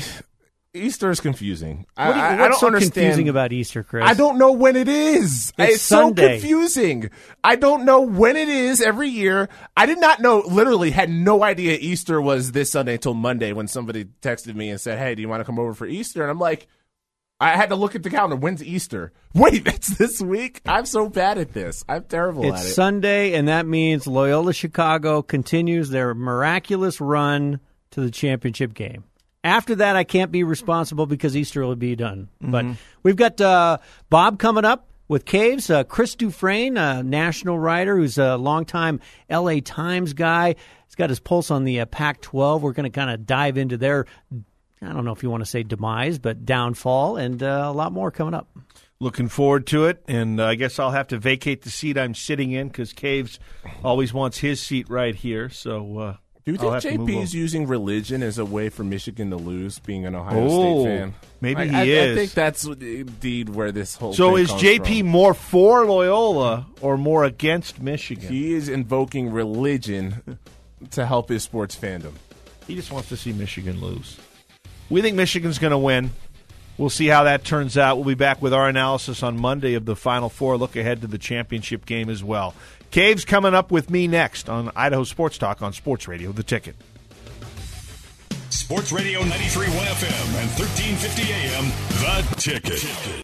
is confusing. What's I don't so understand. confusing about Easter, Chris? I don't know when it is. It's Sunday. So confusing. I don't know when it is every year. I did not know, literally had no idea Easter was this Sunday until Monday when somebody texted me and said, hey, do you want to come over for Easter? And I'm like, I had to look at the calendar. When's Easter? Wait, that's this week? I'm so bad at this. I'm terrible at it. It's Sunday, and that means Loyola Chicago continues their miraculous run to the championship game. After that, I can't be responsible because Easter will be done. Mm-hmm. But we've got Bob coming up with Caves, Chris Dufresne, a national writer who's a longtime L.A. Times guy. He's got his pulse on the Pac-12. We're going to kind of dive into their, I don't know if you want to say demise, but downfall, and a lot more coming up. Looking forward to it, and I guess I'll have to vacate the seat I'm sitting in because Caves always wants his seat right here, so... Do you think JP is using religion as a way for Michigan to lose, being an Ohio State fan? Maybe he is. I think that's indeed where this whole So thing is comes JP from. more for Loyola or more against Michigan? He is invoking religion to help his sports fandom. He just wants to see Michigan lose. We think Michigan's going to win. We'll see how that turns out. We'll be back with our analysis on Monday of the Final Four. Look ahead to the championship game as well. Caves coming up with me next on Idaho Sports Talk on Sports Radio The Ticket. Sports Radio 93.1 FM and 1350 AM The Ticket.